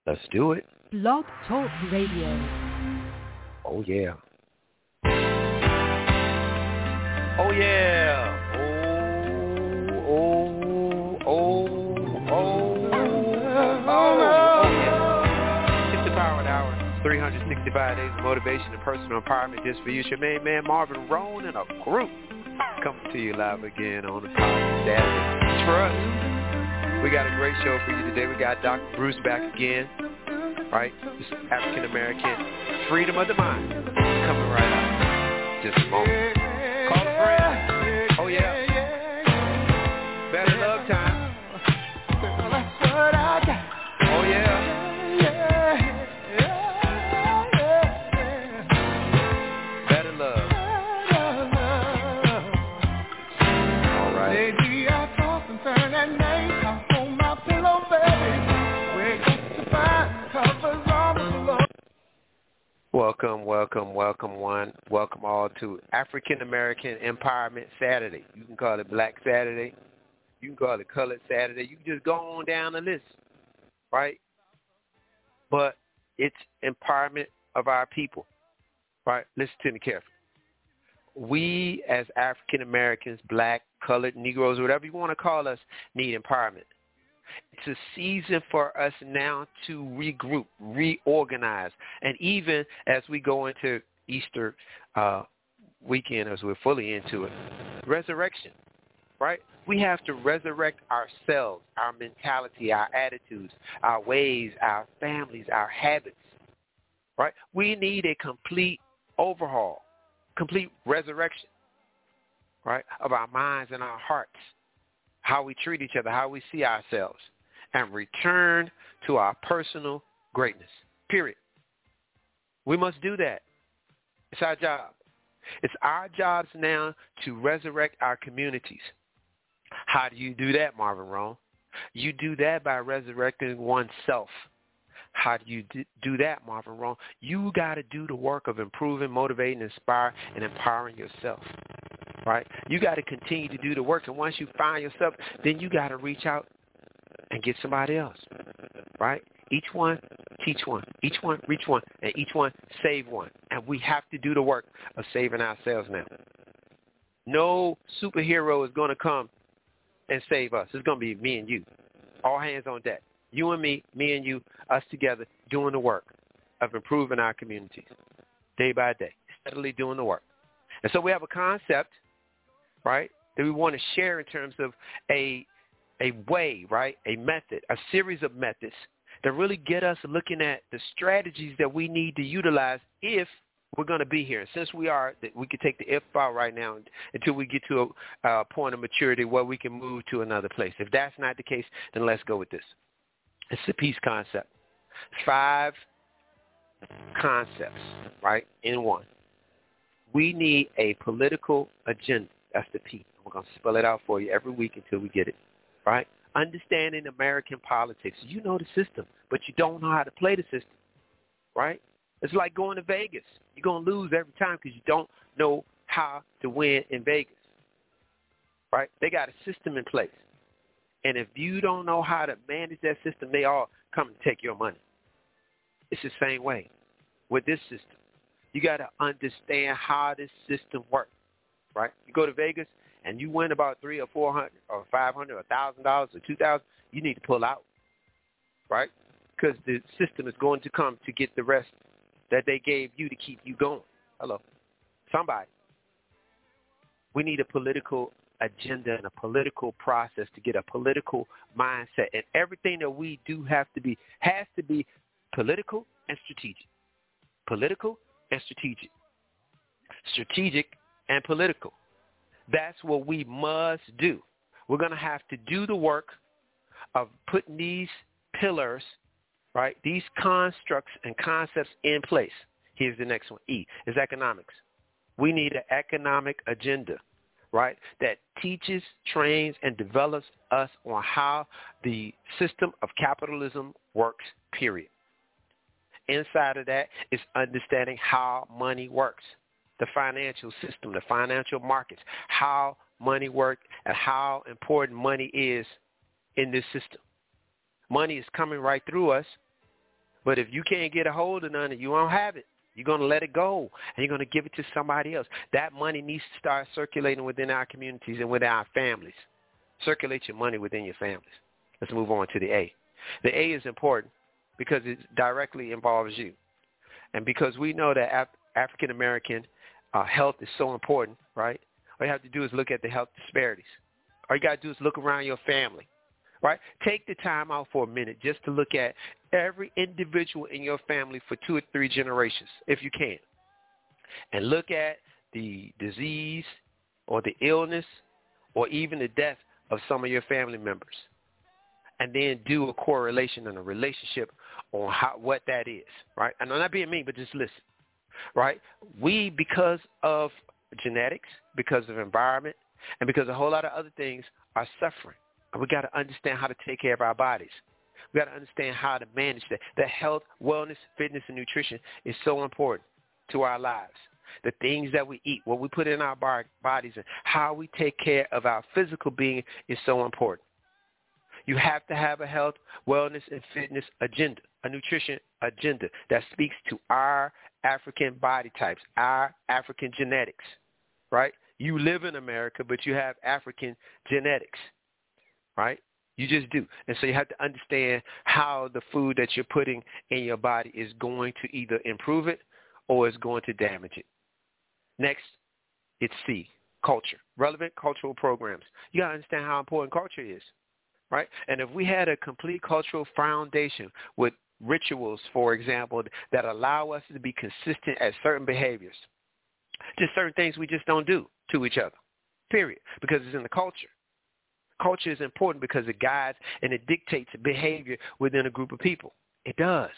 Let's do it. Blog Talk Radio. Oh, yeah. Oh, yeah. Yeah. It's the Power Hour. 365 days of motivation and personal empowerment just for you. It's your main man, Marvin Roan, and a group coming to you live again on the Power Saturday. Trust. We got a great show for you today. We got Dr. Bruce back again, right? This African-American freedom of the mind coming right out. Just a moment. Call a friend. Oh, yeah. Better love time. Oh, yeah. Better love. All right. Baby, I toss and turn at night. I hold my pillow, baby. Wake up to find covers on the floor. Welcome all to African American Empowerment Saturday. You can call it Black Saturday. You can call it Colored Saturday. You can just go on down the list, right? But it's empowerment of our people, right? Listen to me carefully. We as African Americans, Black, Colored, Negroes, whatever you want to call us, need empowerment. It's a season for us now to regroup, reorganize, and even as we go into Easter weekend, as we're fully into it, resurrection, right? We have to resurrect ourselves, our mentality, our attitudes, our ways, our families, our habits, right? We need a complete overhaul, complete resurrection, right, of our minds and our hearts, how we treat each other, how we see ourselves, and return to our personal greatness, period. We must do that. It's our job. It's our jobs now to resurrect our communities. How do you do that, Marvin Roan? You do that by resurrecting oneself. How do you do that, Marvin Roan? You got to do the work of improving, motivating, inspiring, and empowering yourself, right? You got to continue to do the work, and once you find yourself, then you got to reach out and get somebody else, right? Each one, teach one. Each one, reach one. And each one, save one. And we have to do the work of saving ourselves now. No superhero is going to come and save us. It's going to be me and you. All hands on deck. You and me and you, us together, doing the work of improving our communities day by day, steadily doing the work. And so we have a concept, right, that we want to share in terms of a way, right, a method, a series of methods that really get us looking at the strategies that we need to utilize if we're going to be here. And since we could take the if out right now until we get to a point of maturity where we can move to another place. If that's not the case, then let's go with this. It's the peace concept. 5 concepts, right, in one. We need a political agenda. That's the P. I'm going to spell it out for you every week until we get it, right? Understanding American politics. You know the system, but you don't know how to play the system, right? It's like going to Vegas. You're going to lose every time because you don't know how to win in Vegas, right? They got a system in place. And if you don't know how to manage that system, they all come and take your money. It's the same way with this system. You got to understand how this system works, right? You go to Vegas and you win about $300 or $400 or $500 or $1,000 or $2,000, you need to pull out, right? Because the system is going to come to get the rest that they gave you to keep you going. Hello. Somebody. We need a political agenda and a political process to get a political mindset. And everything that we do has to be political and strategic. Political and strategic. Strategic and political. That's what we must do. We're going to have to do the work of putting these pillars, right, these constructs and concepts in place. Here's the next one. E is economics. We need an economic agenda, right, that teaches, trains, and develops us on how the system of capitalism works, period. Inside of that is understanding how money works, the financial system, the financial markets, how money works and how important money is in this system. Money is coming right through us, But if you can't get a hold of none, you won't have it. You're going to let it go, and you're going to give it to somebody else. That money needs to start circulating within our communities and within our families. Circulate your money within your families. Let's move on to the A. The A is important because it directly involves you. And because we know that African-American health is so important, right? All you have to do is look at the health disparities. All you got to do is look around your family, right? Take the time out for a minute just to look at every individual in your family for 2 or 3 generations, if you can. And look at the disease or the illness or even the death of some of your family members. And then do a correlation and a relationship on what that is, right? And I'm not being mean, but just listen, right? We, because of genetics, because of environment, and because a whole lot of other things, are suffering. And we got to understand how to take care of our bodies. We got to understand how to manage that. The health, wellness, fitness, and nutrition is so important to our lives. The things that we eat, what we put in our bodies, and how we take care of our physical being is so important. You have to have a health, wellness, and fitness agenda, a nutrition agenda that speaks to our African body types, our African genetics, right? You live in America, but you have African genetics, right? You just do. And so you have to understand how the food that you're putting in your body is going to either improve it or is going to damage it. Next, it's C, culture, relevant cultural programs. You got to understand how important culture is. Right? And if we had a complete cultural foundation with rituals, for example, that allow us to be consistent at certain behaviors, just certain things we just don't do to each other, period, because it's in the culture. Culture is important because it guides and it dictates behavior within a group of people. It does.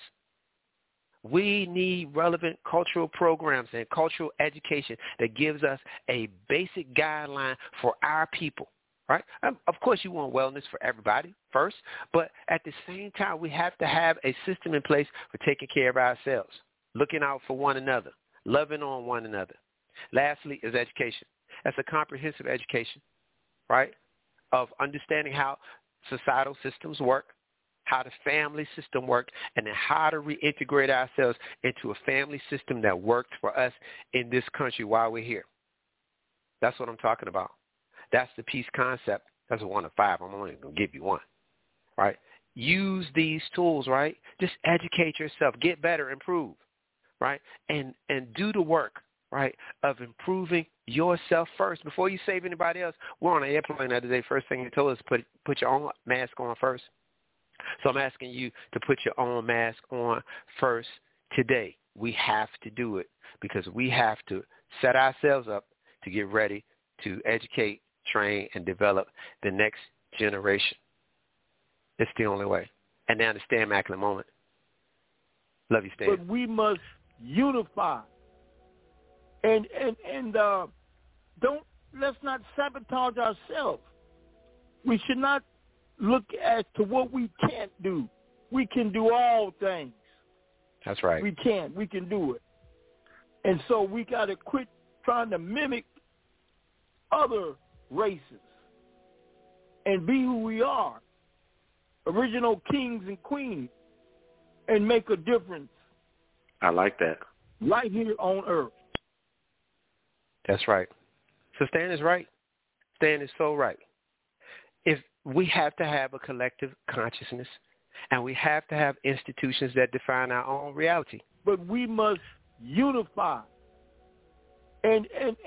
We need relevant cultural programs and cultural education that gives us a basic guideline for our people. Right? Of course, you want wellness for everybody first, but at the same time, we have to have a system in place for taking care of ourselves, looking out for one another, loving on one another. Lastly is education. That's a comprehensive education, right, of understanding how societal systems work, how the family system works, and then how to reintegrate ourselves into a family system that works for us in this country while we're here. That's what I'm talking about. That's the peace concept. That's a 1 of 5. I'm only going to give you 1, right? Use these tools, right? Just educate yourself. Get better, improve, right? And do the work, right, of improving yourself first. Before you save anybody else, we're on an airplane the other day. First thing you told us, put your own mask on first. So I'm asking you to put your own mask on first today. We have to do it because we have to set ourselves up to get ready to educate, train, and develop the next generation. It's the only way. And now to Stan Mack in a moment. Love you, Stan. But we must unify. And let's not sabotage ourselves. We should not look as to what we can't do. We can do all things. That's right. We can do it. And so we got to quit trying to mimic other races and be who we are, original kings and queens, and make a difference. I like that. Right here on earth. That's right. So Stan is right. Stan is so right. If we have to have a collective consciousness, and we have to have institutions that define our own reality. But we must unify. And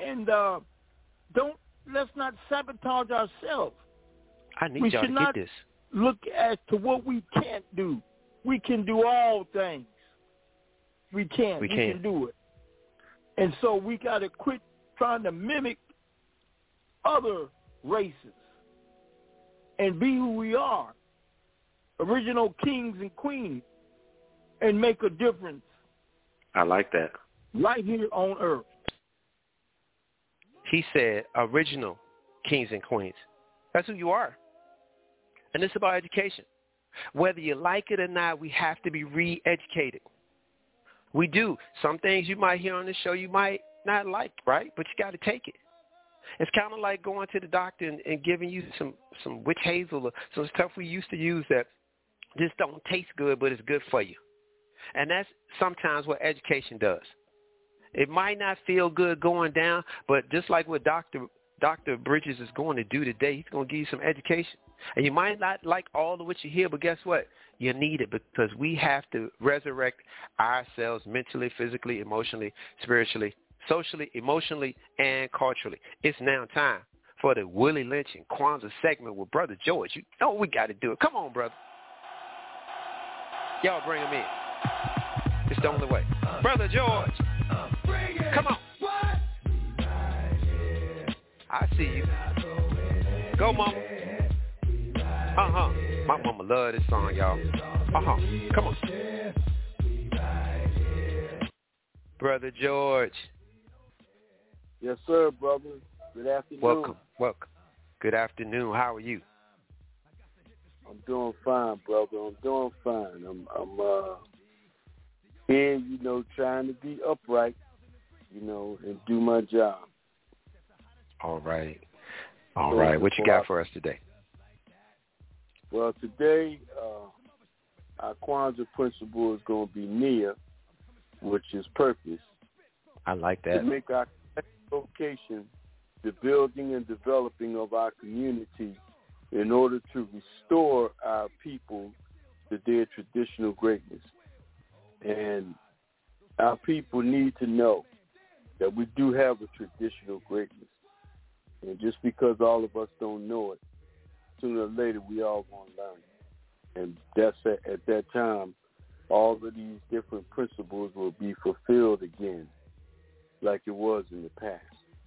let's not sabotage ourselves. I need y'all to get this. Look as to what we can't do. We can do all things. We can do it. And so we got to quit trying to mimic other races and be who we are, original kings and queens, and make a difference. I like that. Right here on earth. He said original kings and queens. That's who you are. And it's about education. Whether you like it or not, we have to be re-educated. We do. Some things you might hear on this show you might not like, right? But you got to take it. It's kind of like going to the doctor and giving you some witch hazel or some stuff we used to use that just don't taste good, but it's good for you. And that's sometimes what education does. It might not feel good going down, but just like what Dr. Bridges is going to do today, he's going to give you some education. And you might not like all of what you hear, but guess what? You need it because we have to resurrect ourselves mentally, physically, emotionally, spiritually, socially, emotionally, and culturally. It's now time for the Willie Lynch and Kwanzaa segment with Brother George. You know we got to do it. Come on, brother. Y'all bring him in. It's the only way. Brother George. Come on. I see you. Go, mama. My mama love this song, y'all. Come on. Brother George. Yes, sir, brother. Good afternoon. Welcome. Good afternoon. How are you? I'm doing fine, brother. I'm doing fine. I'm here, trying to be upright, and do my job. All right. What you got for us today? Well, today, our Kwanzaa principle is going to be Nia, which is purpose. I like that. To make our vocation the building and developing of our community in order to restore our people to their traditional greatness. And our people need to know that we do have a traditional greatness. And just because all of us don't know it, sooner or later we all going to learn it. And that's at that time, all of these different principles will be fulfilled again like it was in the past.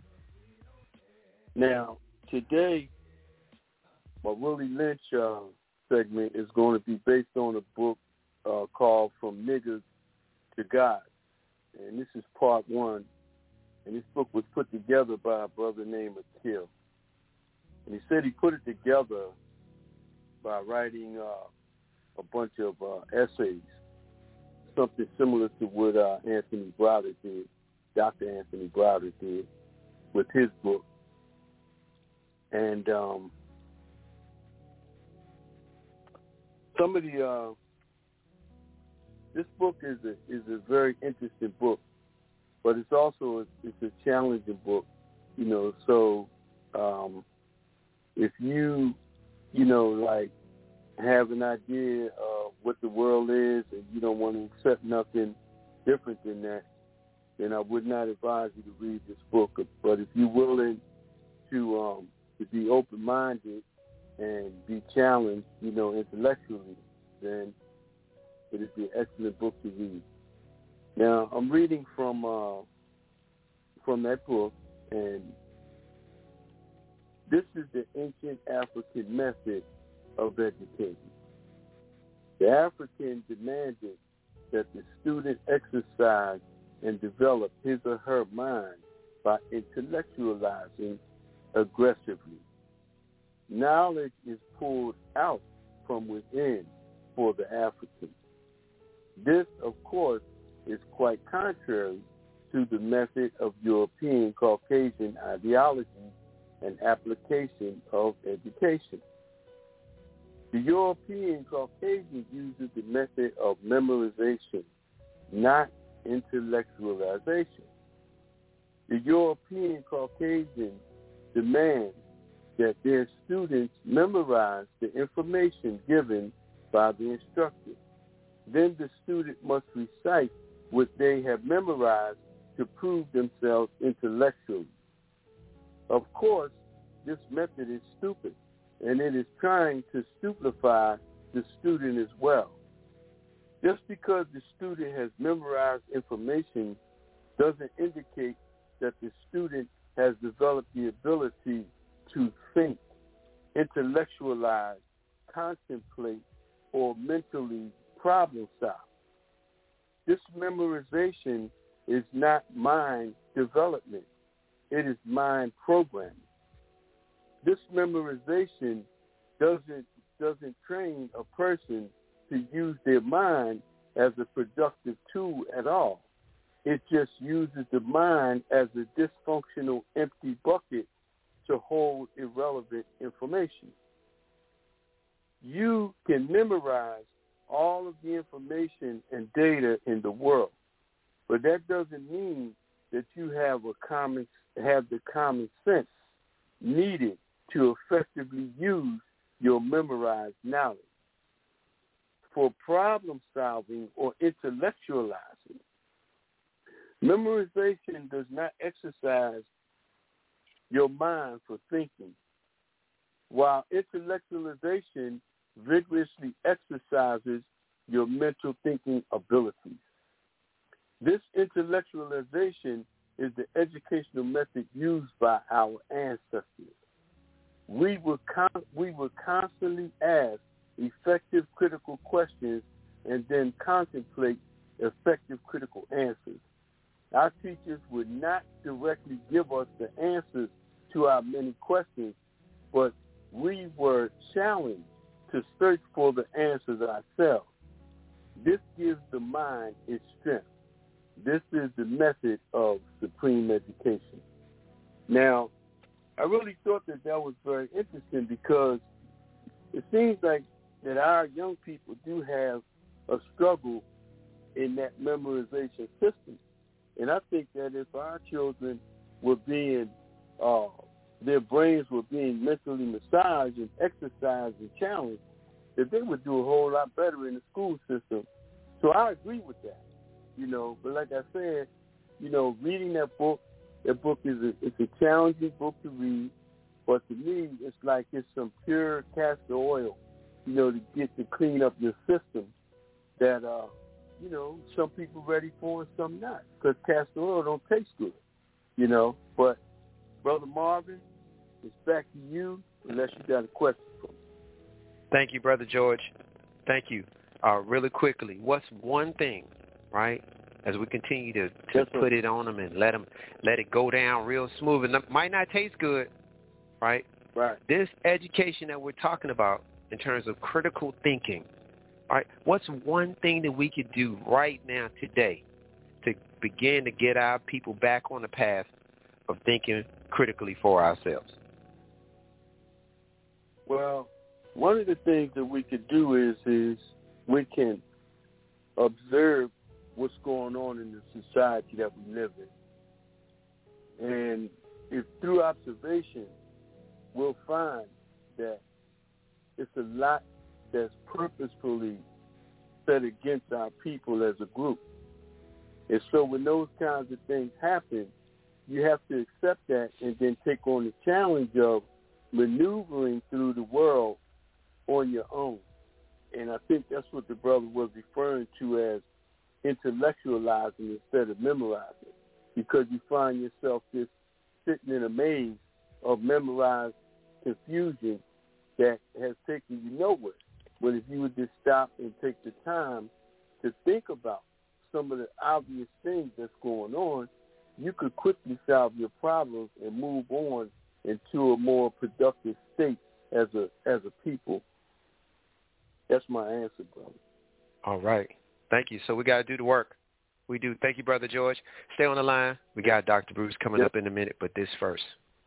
Now, today, my Willie Lynch segment is going to be based on a book called From Niggas to God. And this is part 1. And this book was put together by a brother named Akil. And he said he put it together by writing a bunch of essays, something similar to what Anthony Browder did, Dr. Anthony Browder did with his book. And this book is a very interesting book, but it's also a challenging book, So if you have an idea of what the world is and you don't want to accept nothing different than that, then I would not advise you to read this book. But if you're willing to be open-minded and be challenged, intellectually, then it is an excellent book to read. Now, I'm reading from that book, and this is the ancient African method of education. The African demanded that the student exercise and develop his or her mind by intellectualizing aggressively. Knowledge is pulled out from within for the African. This, of course, is quite contrary to the method of European Caucasian ideology and application of education. The European Caucasian uses the method of memorization, not intellectualization. The European Caucasian demands that their students memorize the information given by the instructor. Then the student must recite what they have memorized to prove themselves intellectually. Of course, this method is stupid, and it is trying to stupefy the student as well. Just because the student has memorized information doesn't indicate that the student has developed the ability to think, intellectualize, contemplate, or mentally problem solve. This memorization is not mind development. It is mind programming. This memorization doesn't train a person to use their mind as a productive tool at all. It just uses the mind as a dysfunctional empty bucket to hold irrelevant information. You can memorize all of the information and data in the world. But that doesn't mean that you have the common sense needed to effectively use your memorized knowledge. For problem solving or intellectualizing, memorization does not exercise your mind for thinking, while intellectualization vigorously exercises your mental thinking abilities. This intellectualization is the educational method used by our ancestors. We were constantly asked effective critical questions and then contemplate effective critical answers. Our teachers would not directly give us the answers to our many questions, but we were challenged to search for the answers ourselves. This gives the mind its strength. This is the method of supreme education. Now, I really thought that was very interesting because it seems like that our young people do have a struggle in that memorization system. And I think that if our children were being, their brains were being mentally massaged and exercised and challenged, that they would do a whole lot better in the school system. So I agree with that, But like I said, reading that book is it's a challenging book to read. But to me, it's like it's some pure castor oil, to get to clean up your system that, some people ready for and some not. Because castor oil don't taste good, But, Brother Marvin, it's back to you unless you got a question for me. Thank you, Brother George. Thank you. Really quickly, what's one thing, right, as we continue to put it on them and let it go down real smooth, and it might not taste good, right? Right. This education that we're talking about in terms of critical thinking, right, what's one thing that we could do right now today to begin to get our people back on the path of thinking critically for ourselves? Well, one of the things that we could do is we can observe what's going on in the society that we live in. And if through observation, we'll find that it's a lot that's purposefully set against our people as a group. And so when those kinds of things happen, you have to accept that and then take on the challenge of maneuvering through the world on your own. And I think that's what the brother was referring to as intellectualizing instead of memorizing, because you find yourself just sitting in a maze of memorized confusion that has taken you nowhere. But if you would just stop and take the time to think about some of the obvious things that's going on, you could quickly solve your problems and move on into a more productive state as a people. That's my answer, brother. All right. Thank you. So we got to do the work. We do. Thank you, Brother George. Stay on the line. We got Dr. Bruce coming up in a minute, but this first.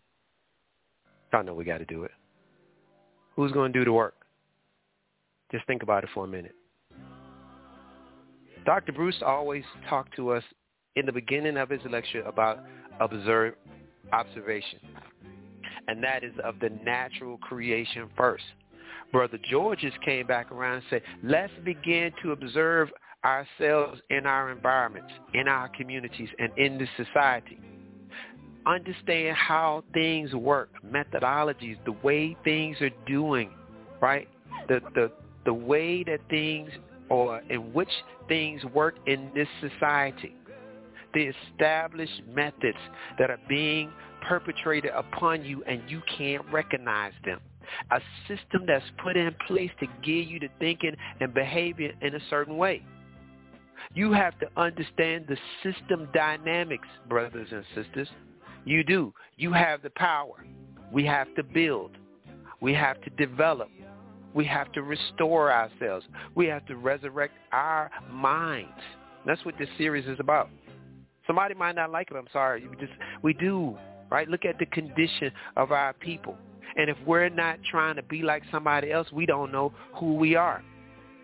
I know we got to do it. Who's going to do the work? Just think about it for a minute. Dr. Bruce always talked to us in the beginning of his lecture about observation, and that is of the natural creation first. Brother George just came back around and said, let's begin to observe ourselves in our environments, in our communities, and in the society. Understand how things work, methodologies, the way things are doing, right? The way that things, or in which things work in this society. The established methods that are being perpetrated upon you and you can't recognize them. A system that's put in place to get you to thinking and behaving in a certain way. You have to understand the system dynamics, brothers and sisters. You do. You have the power. We have to build. We have to develop. We have to restore ourselves. We have to resurrect our minds. That's what this series is about. Somebody might not like it. I'm sorry. We do, right? Look at the condition of our people. And if we're not trying to be like somebody else, we don't know who we are.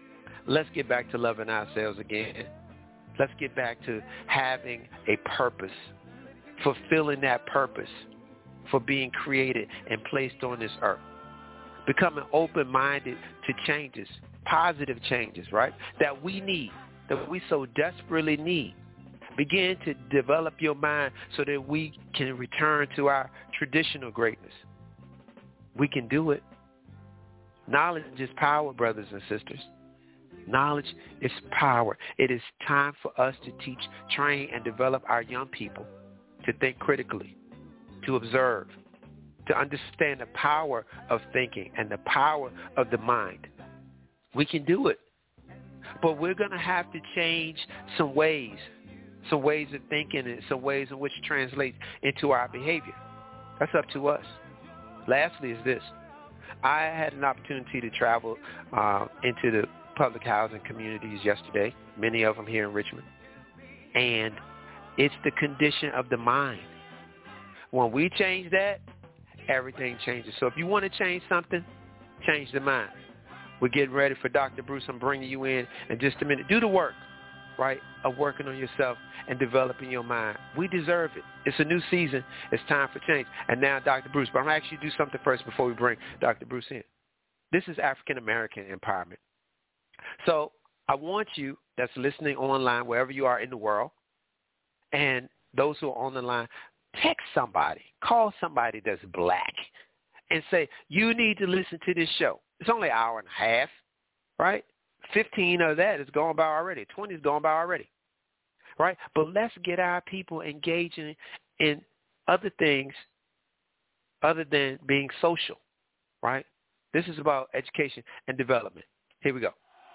let's get back to loving ourselves again. Let's get back to having a purpose, fulfilling that purpose for being created and placed on this earth. Becoming open-minded to changes, positive changes, right, that we need, that we so desperately need. Begin to develop your mind so that we can return to our traditional greatness. We can do it. Knowledge is power, brothers and sisters. Knowledge is power. It is time for us to teach, train, and develop our young people to think critically, to observe, to understand the power of thinking and the power of the mind. We can do it. But we're going to have to change some ways of thinking and some ways in which it translates into our behavior. That's up to us. Lastly is this. I had an opportunity to travel into the public housing communities yesterday, many of them here in Richmond. And it's the condition of the mind. When we change that, everything changes. So if you want to change something, change the mind. We're getting ready for Dr. Bruce. I'm bringing you in just a minute. Do the work, right, of working on yourself and developing your mind. We deserve it. It's a new season. It's time for change. And now Dr. Bruce. But I'm going to actually do something first before we bring Dr. Bruce in. This is African American empowerment. So I want you that's listening online, wherever you are in the world, and those who are on the line, text somebody, call somebody that's black, and say, you need to listen to this show. It's only an hour and a half, right? 15 of that is going by already. 20 is going by already, right? But let's get our people engaging in other things other than being social, right? This is about education and development. Here we go.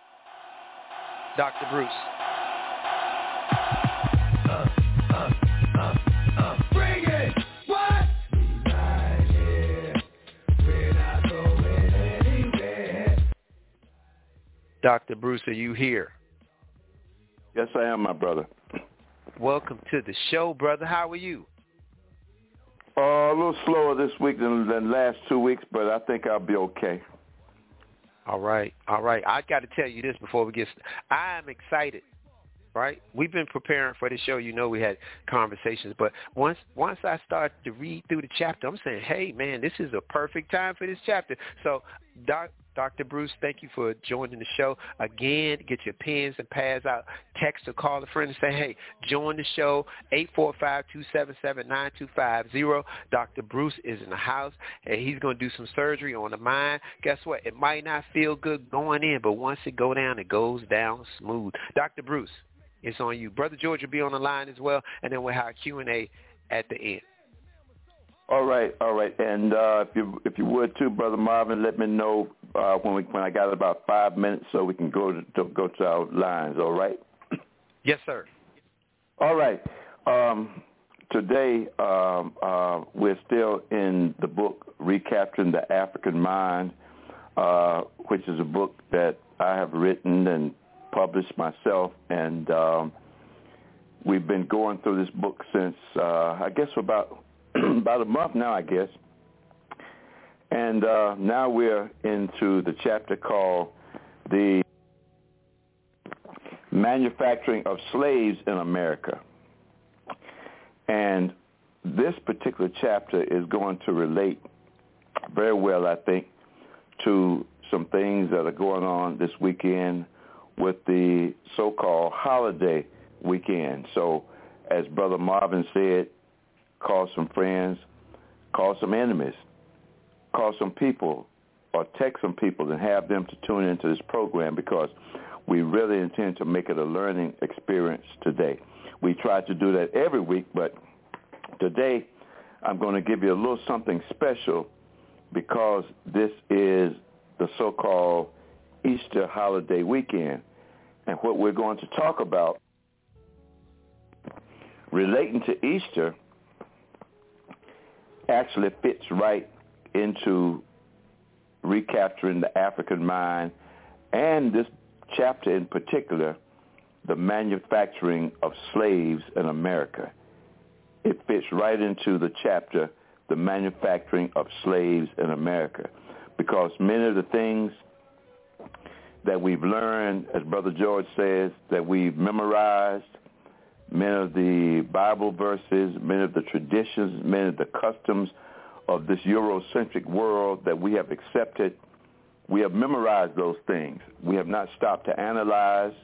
Dr. Bruce. Bring it! What? Right here. We're not going anywhere. Dr. Bruce, are you here? Yes, I am, my brother. Welcome to the show, brother. How are you? A little slower this week than last 2 weeks, but I think I'll be okay. All right. I got to tell you this before we get started. I am excited, right? We've been preparing for this show. You know we had conversations, but once I start to read through the chapter, I'm saying, hey, man, this is a perfect time for this chapter. So, Dr. Bruce, thank you for joining the show. Again, get your pens and pads out. Text or call a friend and say, hey, join the show, 845-277-9250. Dr. Bruce is in the house, and he's going to do some surgery on the mind. Guess what? It might not feel good going in, but once it goes down, it goes down smooth. Dr. Bruce, it's on you. Brother George will be on the line as well, and then we'll have Q&A at the end. All right. And if you would too, Brother Marvin, let me know when I got about 5 minutes so we can go to our lines. All right. Yes, sir. All right. Today we're still in the book Recapturing the African Mind, which is a book that I have written and published myself, and we've been going through this book since I guess about a month now, I guess. And now we're into the chapter called The Manufacturing of Slaves in America. And this particular chapter is going to relate very well, I think, to some things that are going on this weekend with the so-called holiday weekend. So as Brother Marvin said, call some friends, call some enemies, call some people, or text some people and have them to tune into this program, because we really intend to make it a learning experience today. We try to do that every week, but today I'm going to give you a little something special, because this is the so-called Easter holiday weekend. And what we're going to talk about relating to Easter actually fits right into recapturing the African mind, and this chapter in particular, the manufacturing of slaves in America. It fits right into the chapter, the manufacturing of slaves in America, because many of the things that we've learned, as Brother George says, that we've memorized, many of the Bible verses, many of the traditions, many of the customs of this Eurocentric world that we have accepted. We have memorized those things. We have not stopped to analyze,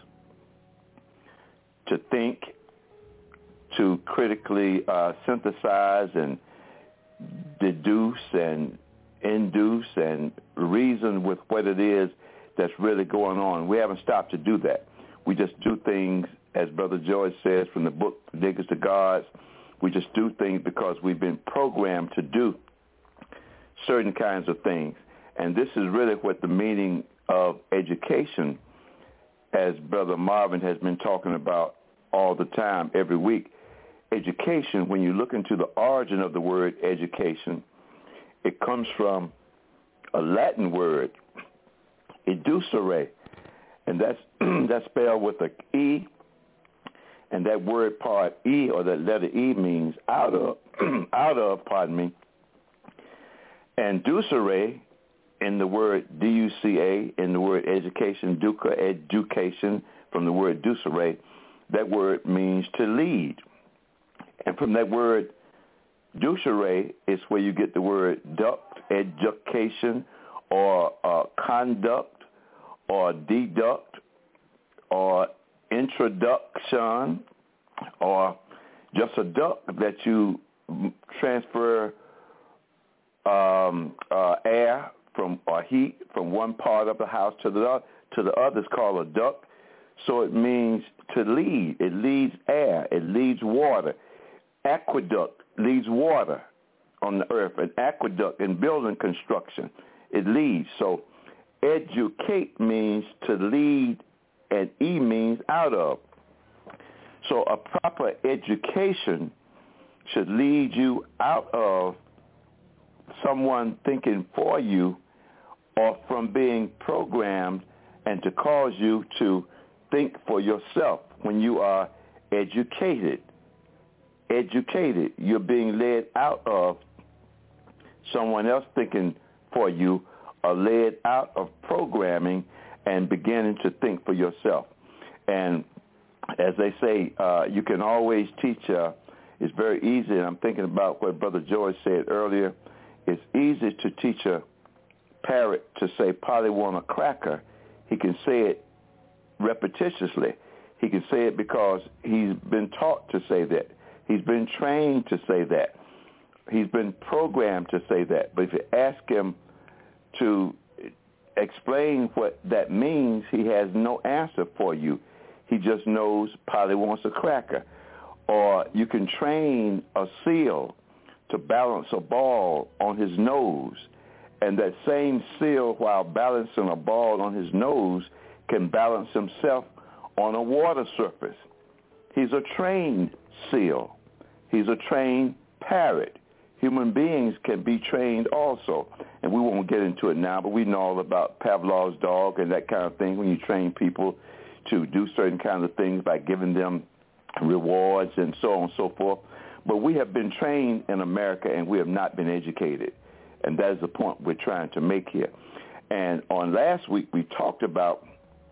to think, to critically synthesize and deduce and induce and reason with what it is that's really going on. We haven't stopped to do that. We just do things, as Brother George says from the book, Diggers to Gods, we just do things because we've been programmed to do certain kinds of things. And this is really what the meaning of education, as Brother Marvin has been talking about all the time, every week. Education, when you look into the origin of the word education, it comes from a Latin word, educere, and that's spelled with an E, and that word part E, or that letter E, means out of, and ducere, in the word D-U-C-A, in the word education, duca, education, from the word ducere, that word means to lead. And from that word ducere is where you get the word duct, education, or conduct, or deduct, or introduction, or just a duct that you transfer air from or heat from one part of the house to the other. Is called a duct. So it means to lead. It leads air. It leads water. Aqueduct leads water on the earth. An aqueduct in building construction, it leads. So educate means to lead, and E means out of. So a proper education should lead you out of someone thinking for you, or from being programmed, and to cause you to think for yourself. When you are educated, you're being led out of someone else thinking for you, or led out of programming and beginning to think for yourself. And as they say, you can always teach. It's very easy, and I'm thinking about what Brother George said earlier. It's easy to teach a parrot to say, Polly want a cracker. He can say it repetitiously. He can say it because he's been taught to say that. He's been trained to say that. He's been programmed to say that. But if you ask him to explain what that means, he has no answer for you. He just knows Polly wants a cracker. Or you can train a seal to balance a ball on his nose, and that same seal, while balancing a ball on his nose, can balance himself on a water surface. He's a trained seal. He's a trained parrot. Human beings can be trained also, and we won't get into it now, but we know all about Pavlov's dog and that kind of thing, when you train people to do certain kinds of things by giving them rewards and so on and so forth. But we have been trained in America, and we have not been educated. And that is the point we're trying to make here. And on last week, we talked about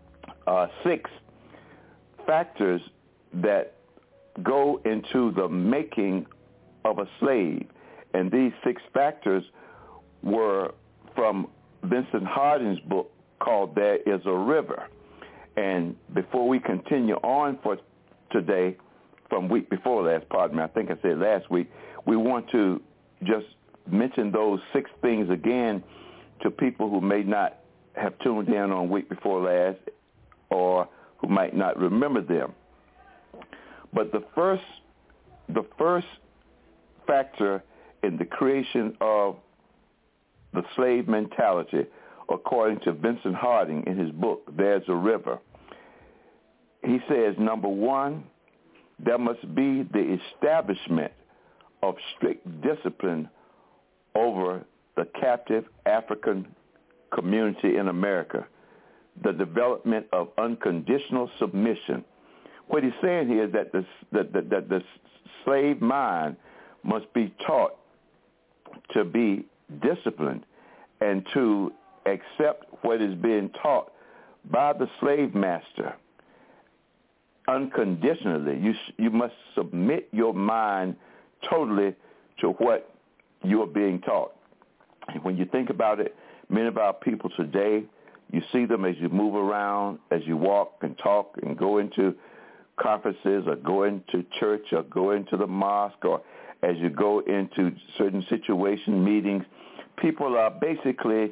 6 factors that go into the making of a slave. And these 6 factors were from Vincent Harding's book called There is a River. And before we continue on for today, from week before last, I think I said last week, we want to just mention those 6 things again to people who may not have tuned in on week before last, or who might not remember them. But the first factor in the creation of the slave mentality, according to Vincent Harding in his book, There's a River, he says, number 1, there must be the establishment of strict discipline over the captive African community in America, the development of unconditional submission. What he's saying here is that the slave mind must be taught to be disciplined and to accept what is being taught by the slave master unconditionally. You must submit your mind totally to what you are being taught. And when you think about it, many of our people today, you see them as you move around, as you walk and talk and go into conferences or go into church or go into the mosque or as you go into certain situation meetings, people are basically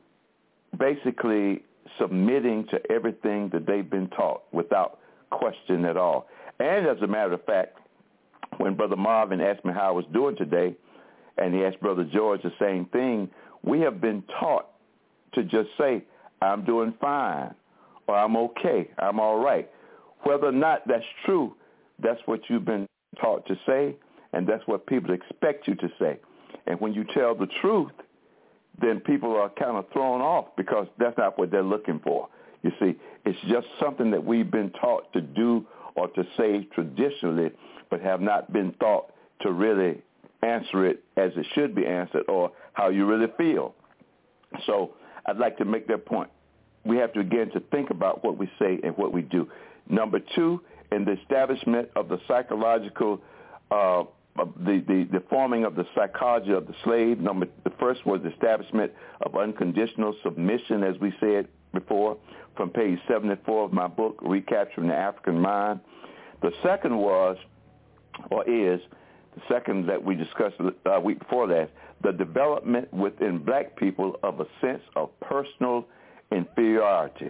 submitting to everything that they've been taught without question at all. And as a matter of fact, when Brother Marvin asked me how I was doing today, and he asked Brother George the same thing, we have been taught to just say, I'm doing fine, or I'm okay, I'm all right. Whether or not that's true, that's what you've been taught to say, and that's what people expect you to say. And when you tell the truth, then people are kind of thrown off because that's not what they're looking for. You see, it's just something that we've been taught to do or to say traditionally, but have not been taught to really answer it as it should be answered or how you really feel. So I'd like to make that point. We have to begin to think about what we say and what we do. Number two, in the establishment of the psychological, the forming of the psychology of the slave, the first was the establishment of unconditional submission, as we said before, from page 74 of my book, Recapturing the African Mind. The second was, or is, the second that we discussed a week before that, the development within black people of a sense of personal inferiority,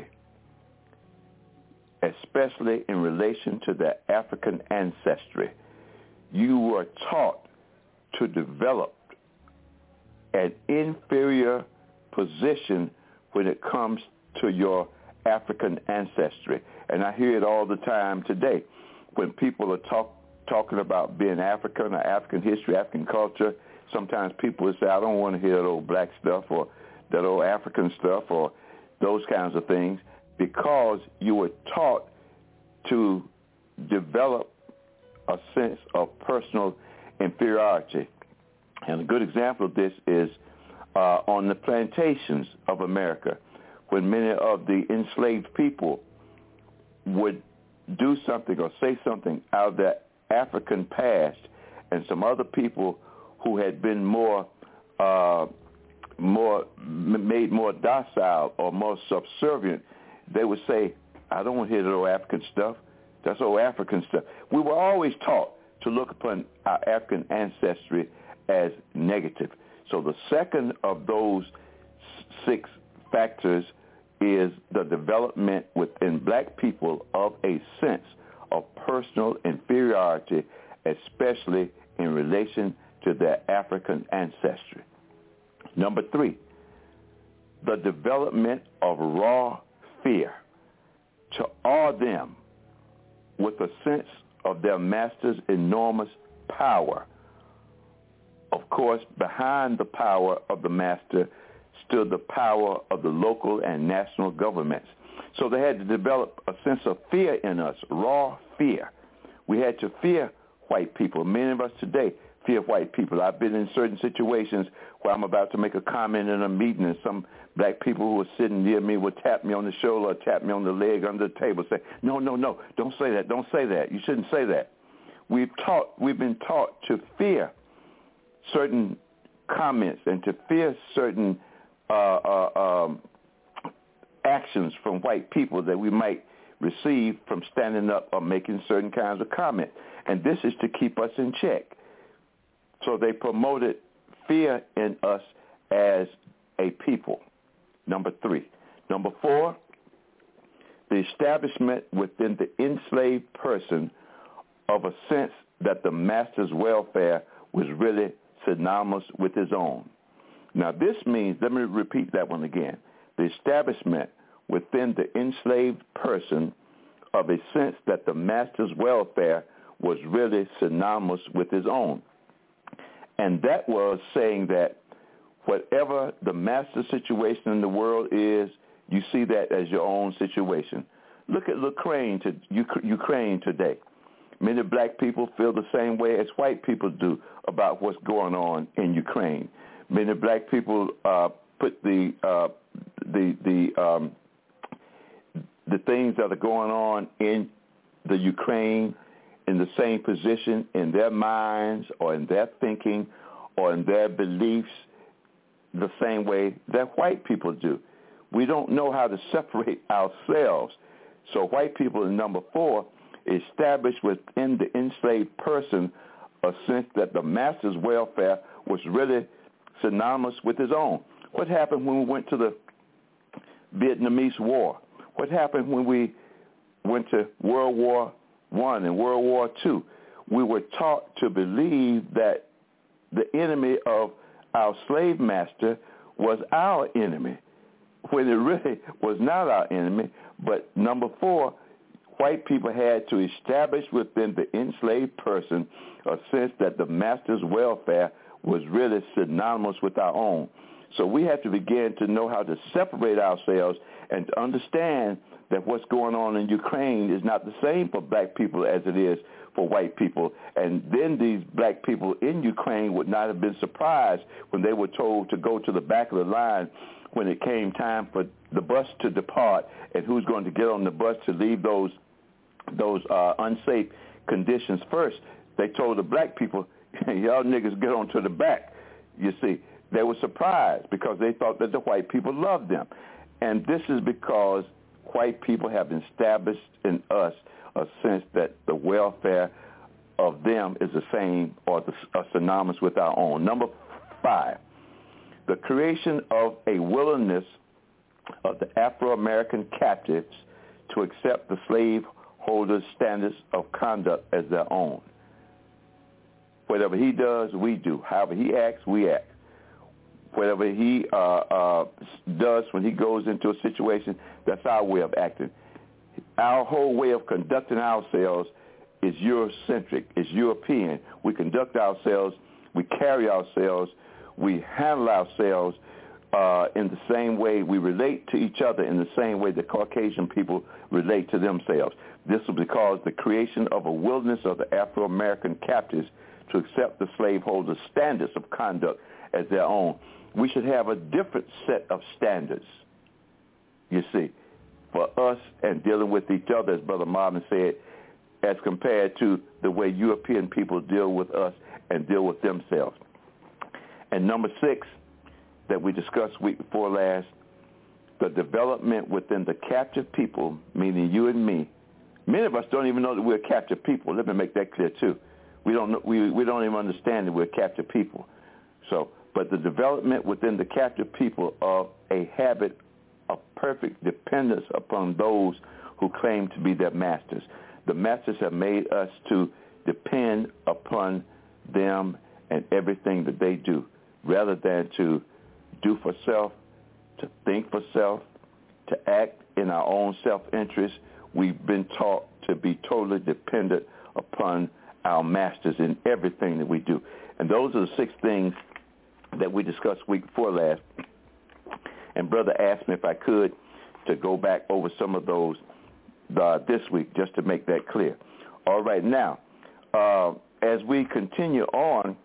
especially in relation to their African ancestry. You were taught to develop an inferior position when it comes to your African ancestry. And I hear it all the time today. When people are talking about being African or African history, African culture, sometimes people will say, I don't want to hear that old black stuff or that old African stuff or those kinds of things, because you were taught to develop a sense of personal inferiority. And a good example of this is on the plantations of America, when many of the enslaved people would do something or say something out of their African past, and some other people who had been made more docile or more subservient, they would say, I don't want to hear that old African stuff. That's old African stuff. We were always taught to look upon our African ancestry as negative. So the second of those 6 factors is the development within black people of a sense of personal inferiority, especially in relation to their African ancestry. Number 3, the development of raw fear to awe them with a sense of their master's enormous power. Of course, behind the power of the master stood the power of the local and national governments. So they had to develop a sense of fear in us, raw fear. We had to fear white people. Many of us today fear white people. I've been in certain situations where I'm about to make a comment in a meeting, and some black people who are sitting near me would tap me on the shoulder or tap me on the leg under the table, say, no, don't say that, don't say that. You shouldn't say that. We've been taught to fear certain comments and to fear certain actions from white people that we might receive from standing up or making certain kinds of comments. And this is to keep us in check. So they promoted fear in us as a people. Number 3. Number 4, the establishment within the enslaved person of a sense that the master's welfare was really synonymous with his own. Now this means, let me repeat that one again, the establishment within the enslaved person of a sense that the master's welfare was really synonymous with his own. And that was saying that whatever the master's situation in the world is, you see that as your own situation. Look at Ukraine today. Many black people feel the same way as white people do about what's going on in Ukraine. Many black people put the the things that are going on in the Ukraine in the same position in their minds or in their thinking or in their beliefs the same way that white people do. We don't know how to separate ourselves. So white people, in number 4, established within the enslaved person a sense that the master's welfare was really synonymous with his own. What happened when we went to the Vietnamese War? What happened when we went to World War I and World War II? We were taught to believe that the enemy of our slave master was our enemy, when it really was not our enemy. But number 4, white people had to establish within the enslaved person a sense that the master's welfare was really synonymous with our own. So we have to begin to know how to separate ourselves and to understand that what's going on in Ukraine is not the same for black people as it is for white people. And then these black people in Ukraine would not have been surprised when they were told to go to the back of the line when it came time for the bus to depart, and who's going to get on the bus to leave those unsafe conditions first. They told the black people, y'all niggas get on to the back. You see, they were surprised because they thought that the white people loved them. And this is because white people have established in us a sense that the welfare of them is the same or synonymous with our own. Number 5, the creation of a willingness of the Afro-American captives to accept the slaveholders' standards of conduct as their own. Whatever he does, we do. However he acts, we act. Whatever he does when he goes into a situation, that's our way of acting. Our whole way of conducting ourselves is Eurocentric, is European. We conduct ourselves, we carry ourselves, we handle ourselves in the same way, we relate to each other in the same way the Caucasian people relate to themselves. This was because the creation of a wilderness of the Afro-American captives to accept the slaveholders' standards of conduct as their own. We should have a different set of standards, you see, for us and dealing with each other, as Brother Marvin said, as compared to the way European people deal with us and deal with themselves. And number 6, that we discussed week before last, the development within the captive people, meaning you and me. Many of us don't even know that we're captive people. Let me make that clear too. We don't know, we don't even understand that we're captive people. So, but the development within the captive people of a habit of perfect dependence upon those who claim to be their masters. The masters have made us to depend upon them and everything that they do, rather than to do for self, to think for self, to act in our own self-interest. We've been taught to be totally dependent upon our masters in everything that we do. And those are the 6 things that we discussed week before last. And Brother asked me if I could to go back over some of those this week just to make that clear. All right, now, as we continue on,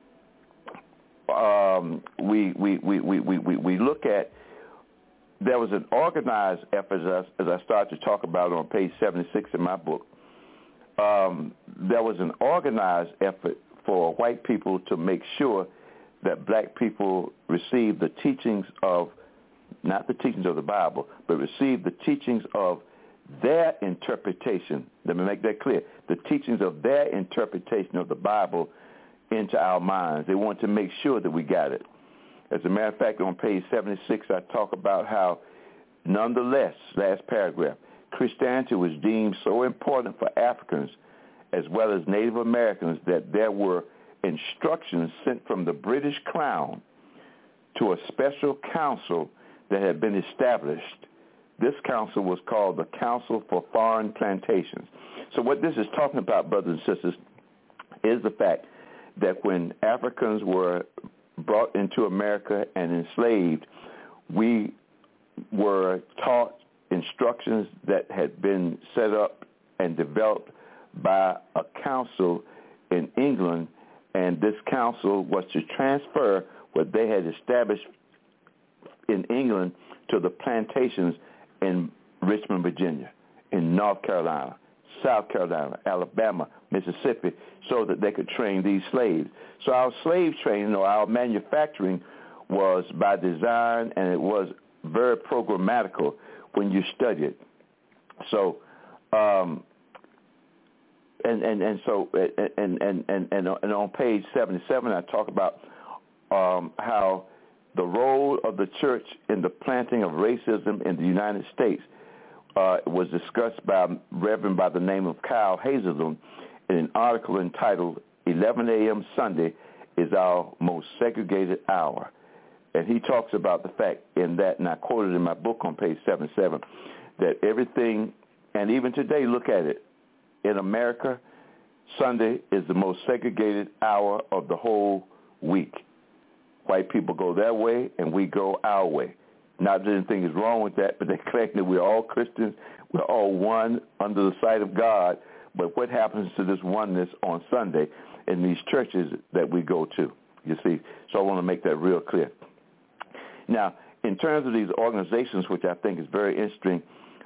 we look at, there was an organized effort, as I started to talk about on page 76 in my book. There was an organized effort for white people to make sure that black people receive the teachings of, not the teachings of the Bible, but receive the teachings of their interpretation. Let me make that clear. The teachings of their interpretation of the Bible into our minds. They want to make sure that we got it. As a matter of fact, on page 76, I talk about how, nonetheless, last paragraph, Christianity was deemed so important for Africans as well as Native Americans that there were instructions sent from the British Crown to a special council that had been established. This council was called the Council for Foreign Plantations. So what this is talking about, brothers and sisters, is the fact that when Africans were brought into America and enslaved, we were taught instructions that had been set up and developed by a council in England, and this council was to transfer what they had established in England to the plantations in Richmond, Virginia. in North Carolina, South Carolina, Alabama, Mississippi, so that they could train these slaves. So our slave training or our manufacturing was by design, and it was very programmatical when you study it. So, and on page 77, I talk about how the role of the church in the planting of racism in the United States was discussed by a reverend by the name of Kyle Hazelden in an article entitled 11 a.m. Sunday is Our Most Segregated Hour. And he talks about the fact in that, and I quoted in my book on page 77, that everything, and even today, look at it, in America, Sunday is the most segregated hour of the whole week. White people go their way, and we go our way. Not that anything is wrong with that, but they claim that we're all Christians, we're all one under the sight of God. But what happens to this oneness on Sunday in these churches that we go to, you see? So I want to make that real clear. Now, in terms of these organizations, which I think is very interesting,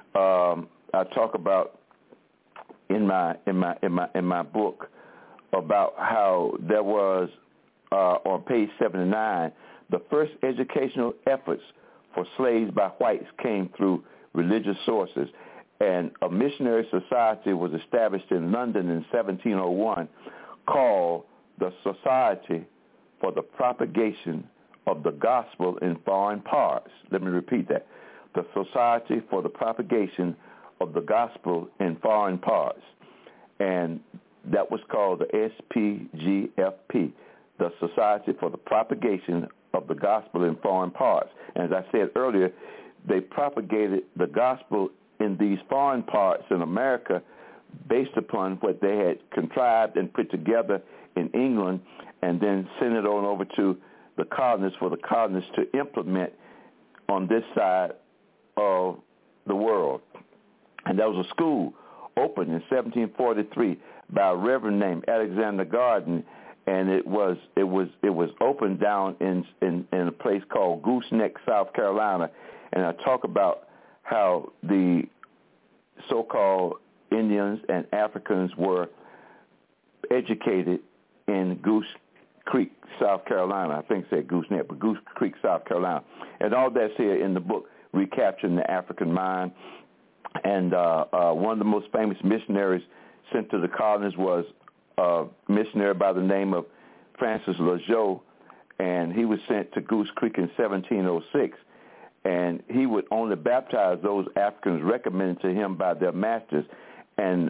I talk about in my book about how there was on page 79 the first educational efforts for slaves by whites came through religious sources, and a missionary society was established in London in 1701 called the Society for the Propagation of the Gospel in Foreign Parts. Let me repeat that. The Society for the Propagation of the Gospel in Foreign Parts. And that was called the SPGFP, the Society for the Propagation of the Gospel in Foreign Parts. And as I said earlier, they propagated the gospel in these foreign parts in America based upon what they had contrived and put together in England, and then sent it on over to the colonists for the colonists to implement on this side of the world. And there was a school opened in 1743 by a reverend named Alexander Garden, and it was opened down in a place called Gooseneck, South Carolina. And I talk about how the so-called Indians and Africans were educated in Goose Creek, South Carolina. I think it said Gooseneck, but Goose Creek, South Carolina. And all that's here in the book, Recapturing the African Mind. And one of the most famous missionaries sent to the colonies was a missionary by the name of Francis Lajoie, and he was sent to Goose Creek in 1706. And he would only baptize those Africans recommended to him by their masters. And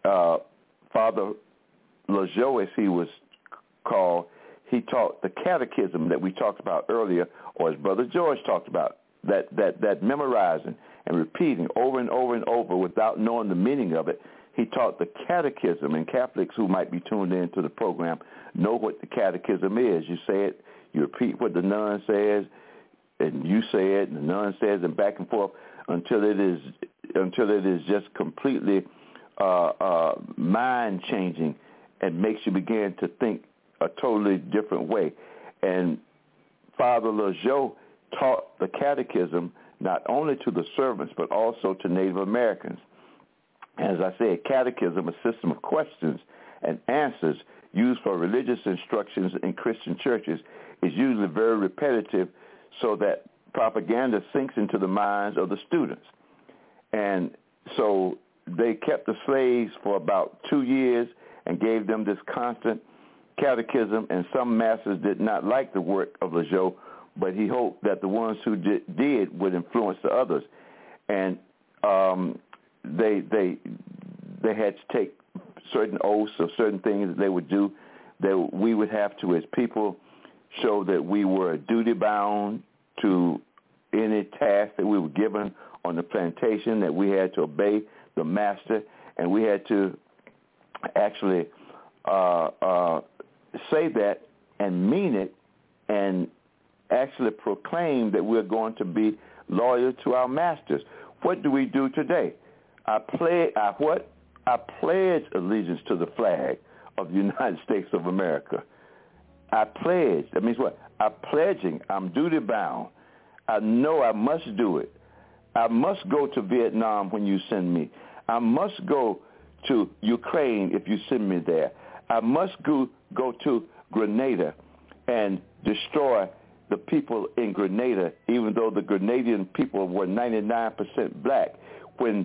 Father Lajoie, as he was called, he taught the catechism that we talked about earlier, or as Brother George talked about, that memorizing and repeating over and over and over without knowing the meaning of it. He taught the catechism, and Catholics who might be tuned into the program know what the catechism is. You say it, you repeat what the nun says, and you say it, and the nun says, and back and forth until it is just completely mind-changing and makes you begin to think a totally different way. And Father Lajoie taught the catechism not only to the servants but also to Native Americans. As I said, catechism, a system of questions and answers used for religious instructions in Christian churches, is usually very repetitive so that propaganda sinks into the minds of the students. And so they kept the slaves for about 2 years and gave them this constant catechism, and some masters did not like the work of Lajoie, but he hoped that the ones who did would influence the others. And they had to take certain oaths of certain things that they would do, that we would have to, as people, show that we were duty-bound to any task that we were given on the plantation, that we had to obey the master, and we had to actually say that and mean it and actually proclaim that we're going to be loyal to our masters. What do we do today? I pledge allegiance to the flag of the United States of America. I pledge. That means what? I'm pledging. I'm duty-bound. I know I must do it. I must go to Vietnam when you send me. I must go to Ukraine if you send me there. I must go to Grenada and destroy the people in Grenada, even though the Grenadian people were 99% black. When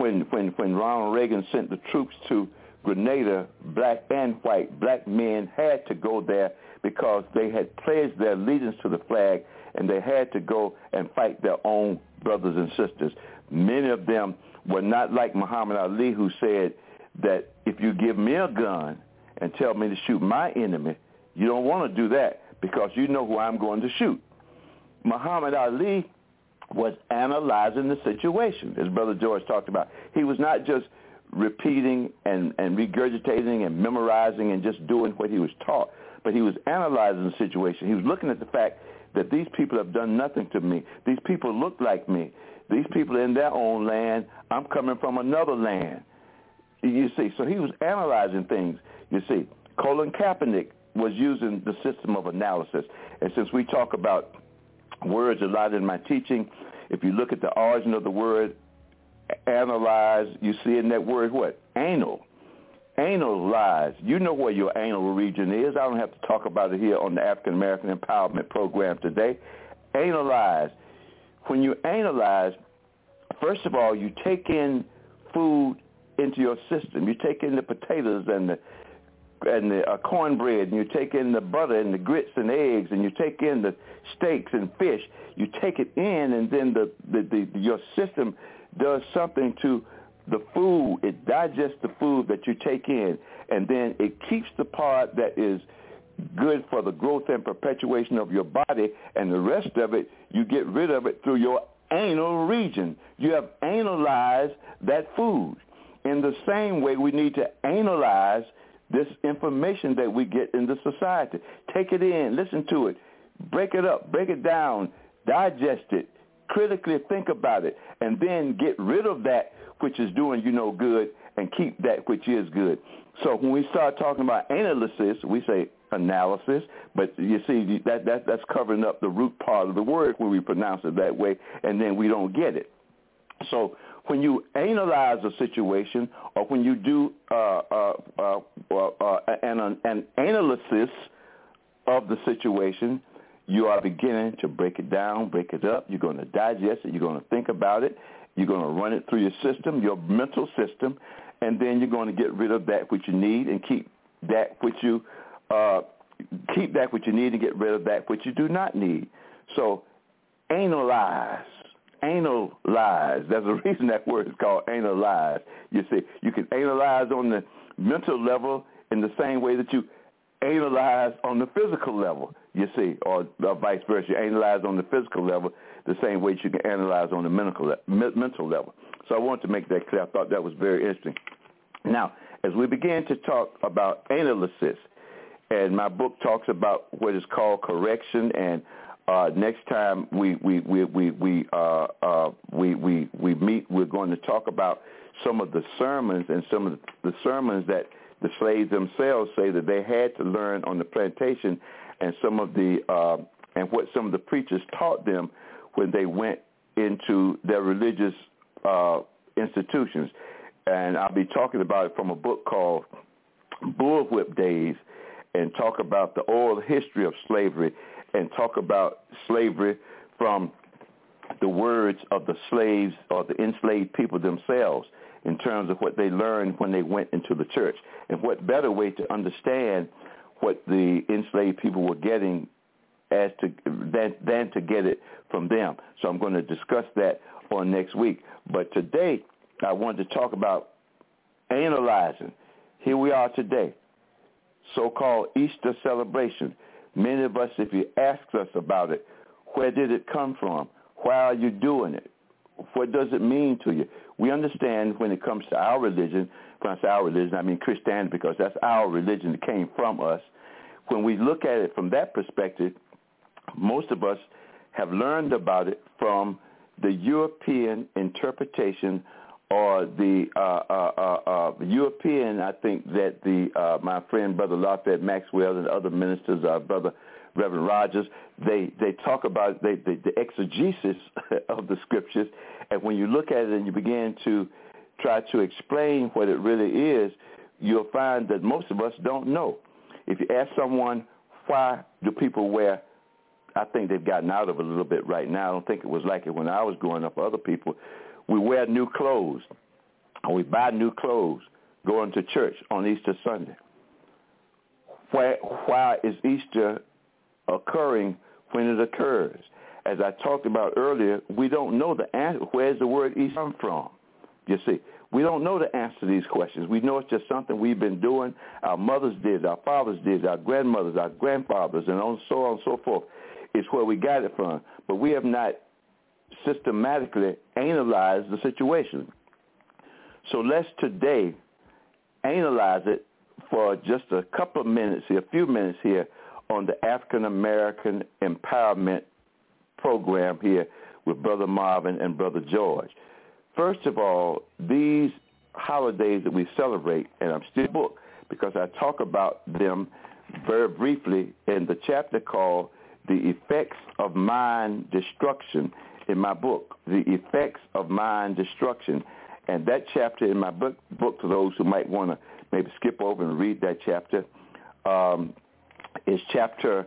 Ronald Reagan sent the troops to Grenada, black and white, black men had to go there because they had pledged their allegiance to the flag, and they had to go and fight their own brothers and sisters. Many of them were not like Muhammad Ali, who said that if you give me a gun and tell me to shoot my enemy, you don't want to do that because you know who I'm going to shoot. Muhammad Ali was analyzing the situation, as Brother George talked about. He was not just repeating and regurgitating and memorizing and just doing what he was taught, but he was analyzing the situation. He was looking at the fact that these people have done nothing to me. These people look like me. These people are in their own land. I'm coming from another land. You see, so he was analyzing things. You see, Colin Kaepernick was using the system of analysis. And since we talk about words a lot in my teaching, if you look at the origin of the word analyze, you see in that word what? Anal. Analyze. You know where your anal region is. I don't have to talk about it here on the African American Empowerment Program today. Analyze. When you analyze, first of all, you take in food into your system. You take in the potatoes and the cornbread, and you take in the butter and the grits and eggs, and you take in the steaks and fish. You take it in, and then your system does something to the food. It digests the food that you take in, and then it keeps the part that is good for the growth and perpetuation of your body, and the rest of it, you get rid of it through your anal region. You have analyzed that food. In the same way, we need to analyze this information that we get in the society. Take it in, listen to it, break it up, break it down, digest it, critically think about it, and then get rid of that which is doing you no good and keep that which is good. So when we start talking about analysis, we say analysis, but you see that's covering up the root part of the word when we pronounce it that way, and then we don't get it. So when you analyze a situation, or when you do an analysis of the situation, you are beginning to break it down, break it up. You're going to digest it. You're going to think about it. You're going to run it through your system, your mental system, and then you're going to get rid of that which you need and keep that which you need and get rid of that which you do not need. So analyze. Analyze. There's a reason that word is called analyze. You see, you can analyze on the mental level in the same way that you analyze on the physical level, you see, or vice versa. You analyze on the physical level the same way that you can analyze on the mental level. So I wanted to make that clear. I thought that was very interesting. Now, as we begin to talk about analysis, and my book talks about what is called correction, and next time we meet, we're going to talk about some of the sermons and some of the sermons that the slaves themselves say that they had to learn on the plantation, and some of the and what some of the preachers taught them when they went into their religious institutions. And I'll be talking about it from a book called Bullwhip Days, and talk about the oral history of slavery, and talk about slavery from the words of the slaves or the enslaved people themselves in terms of what they learned when they went into the church. And what better way to understand what the enslaved people were getting than to get it from them. So I'm going to discuss that on next week. But today I wanted to talk about analyzing. Here we are today, so-called Easter celebration. Many of us, if you ask us about it, where did it come from? Why are you doing it? What does it mean to you? We understand when it comes to our religion, when I say our religion, I mean Christianity, because that's our religion that came from us. When we look at it from that perspective, most of us have learned about it from the European interpretation, or the European, I think that my friend Brother Lafayette Maxwell and other ministers, Brother Reverend Rogers, they talk about the exegesis of the scriptures. And when you look at it and you begin to try to explain what it really is, you'll find that most of us don't know. If you ask someone, why do people wear, I think they've gotten out of it a little bit right now. I don't think it was like it when I was growing up. Other people, we wear new clothes, or we buy new clothes going to church on Easter Sunday. Why is Easter occurring when it occurs? As I talked about earlier, we don't know the answer. Where's the word Easter come from? You see, we don't know the answer to these questions. We know it's just something we've been doing. Our mothers did, our fathers did, our grandmothers, our grandfathers, and so on and so forth. It's where we got it from. But we have not systematically analyzed the situation. So let's today analyze it for just a couple of minutes here, a few minutes here on the African American Empowerment Program here with Brother Marvin and Brother George. First of all, these holidays that we celebrate, and I'm still booked because I talk about them very briefly in the chapter called The Effects of Mind Destruction in my book, The Effects of Mind Destruction. And that chapter in my book to those who might want to maybe skip over and read that chapter, is chapter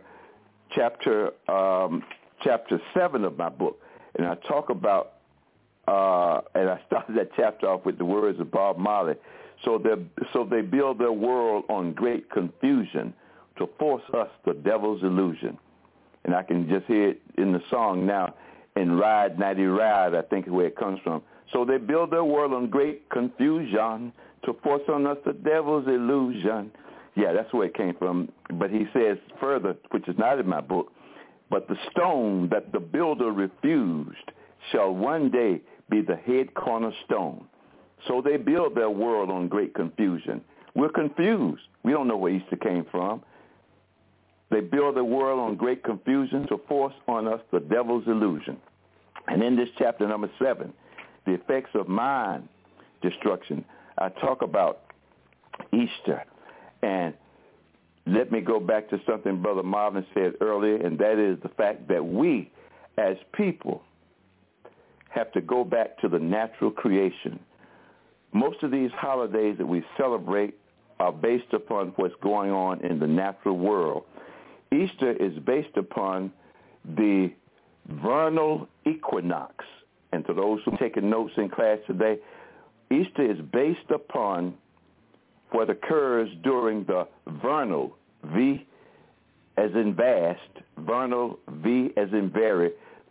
7 of my book. And I talk about, and I started that chapter off with the words of Bob Marley. So they build their world on great confusion to force us the devil's illusion. And I can just hear it in the song now, in Ride, Nighty Ride, I think is where it comes from. So they build their world on great confusion to force on us the devil's illusion. Yeah, that's where it came from. But he says further, which is not in my book, but the stone that the builder refused shall one day be the head cornerstone. So they build their world on great confusion. We're confused. We don't know where Easter came from. They build their world on great confusion to force on us the devil's illusion. And in this chapter number 7, the effects of mind destruction, I talk about Easter. And let me go back to something Brother Marvin said earlier, and that is the fact that we as people have to go back to the natural creation. Most of these holidays that we celebrate are based upon what's going on in the natural world. Easter is based upon the vernal equinox. And to those who are taking notes in class today, Easter is based upon what occurs during the vernal, V as in vast, vernal, V as in very,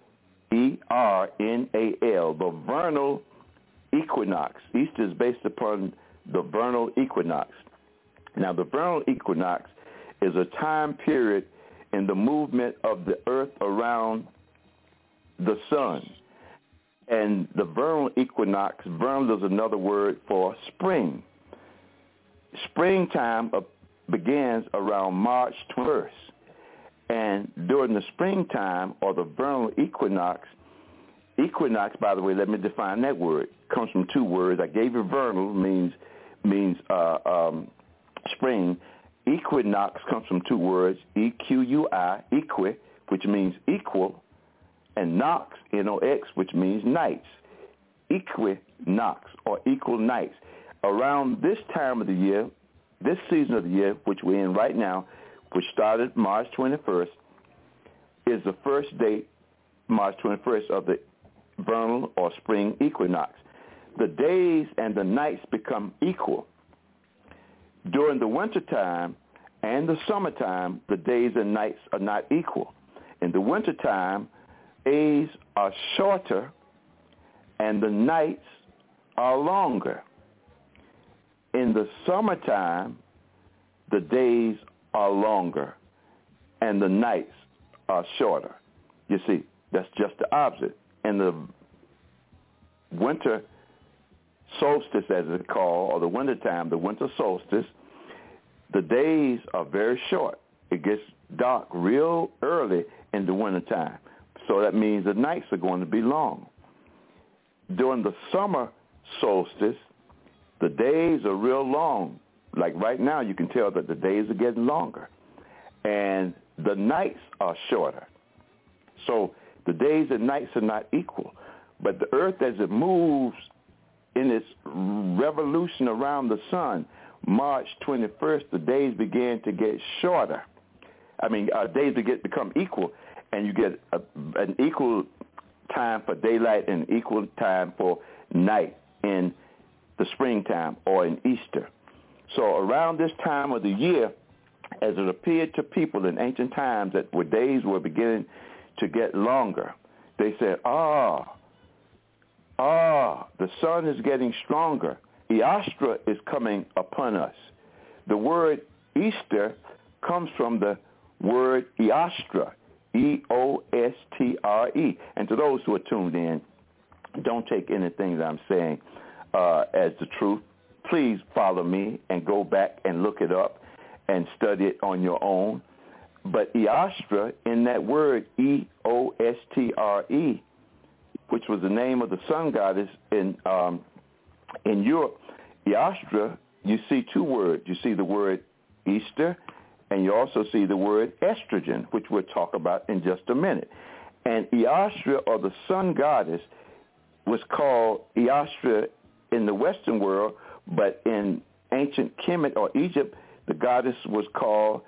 E-R-N-A-L, the vernal equinox. Easter is based upon the vernal equinox. Now, the vernal equinox is a time period in the movement of the earth around the sun. And the vernal equinox, vernal is another word for spring. Springtime begins around March 21st. And during the springtime, or the vernal equinox, by the way, let me define that word, comes from two words. I gave you vernal, means spring. Equinox comes from two words, E-Q-U-I, equi, which means equal, and nox, N-O-X, which means nights. Equinox, or equal nights. Around this time of the year, this season of the year, which we're in right now, which started March 21st, is the first date, March 21st, of the vernal or spring equinox. The days and the nights become equal. During the wintertime and the summertime, the days and nights are not equal. In the wintertime, days are shorter and the nights are longer. In the summertime, the days are longer and the nights are shorter. You see, that's just the opposite. In the winter solstice, as it's called, or the wintertime, the winter solstice, the days are very short. It gets dark real early in the wintertime. So that means the nights are going to be long. During the summer solstice, the days are real long. Like right now, you can tell that the days are getting longer. And the nights are shorter. So the days and nights are not equal. But the earth, as it moves in its revolution around the sun, March 21st, the days began to get shorter. Days become equal, and you get an equal time for daylight and equal time for night in the springtime or in Easter. So around this time of the year, as it appeared to people in ancient times that where days were beginning to get longer, they said, the sun is getting stronger. Eostra is coming upon us. The word Easter comes from the word Eostre, E-O-S-T-R-E. And to those who are tuned in, don't take anything that I'm saying as the truth. Please follow me and go back and look it up and study it on your own. But Eostre, in that word, E-O-S-T-R-E, which was the name of the sun goddess in Europe, Eostre, you see two words. You see the word Easter, and you also see the word estrogen, which we'll talk about in just a minute. And Eostre, or the sun goddess, was called Eostre in the Western world, but in ancient Kemet or Egypt, the goddess was called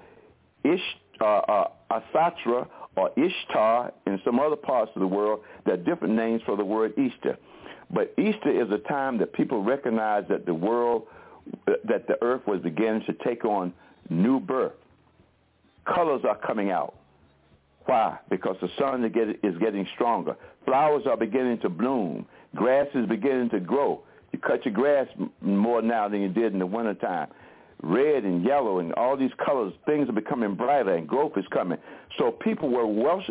Asatra or Ishtar. In some other parts of the world, there are different names for the word Easter. But Easter is a time that people recognize that the earth was beginning to take on new birth. Colors are coming out. Why? Because the sun is getting stronger. Flowers are beginning to bloom. Grass is beginning to grow. You cut your grass more now than you did in the wintertime. Red and yellow and all these colors, things are becoming brighter and growth is coming. So people were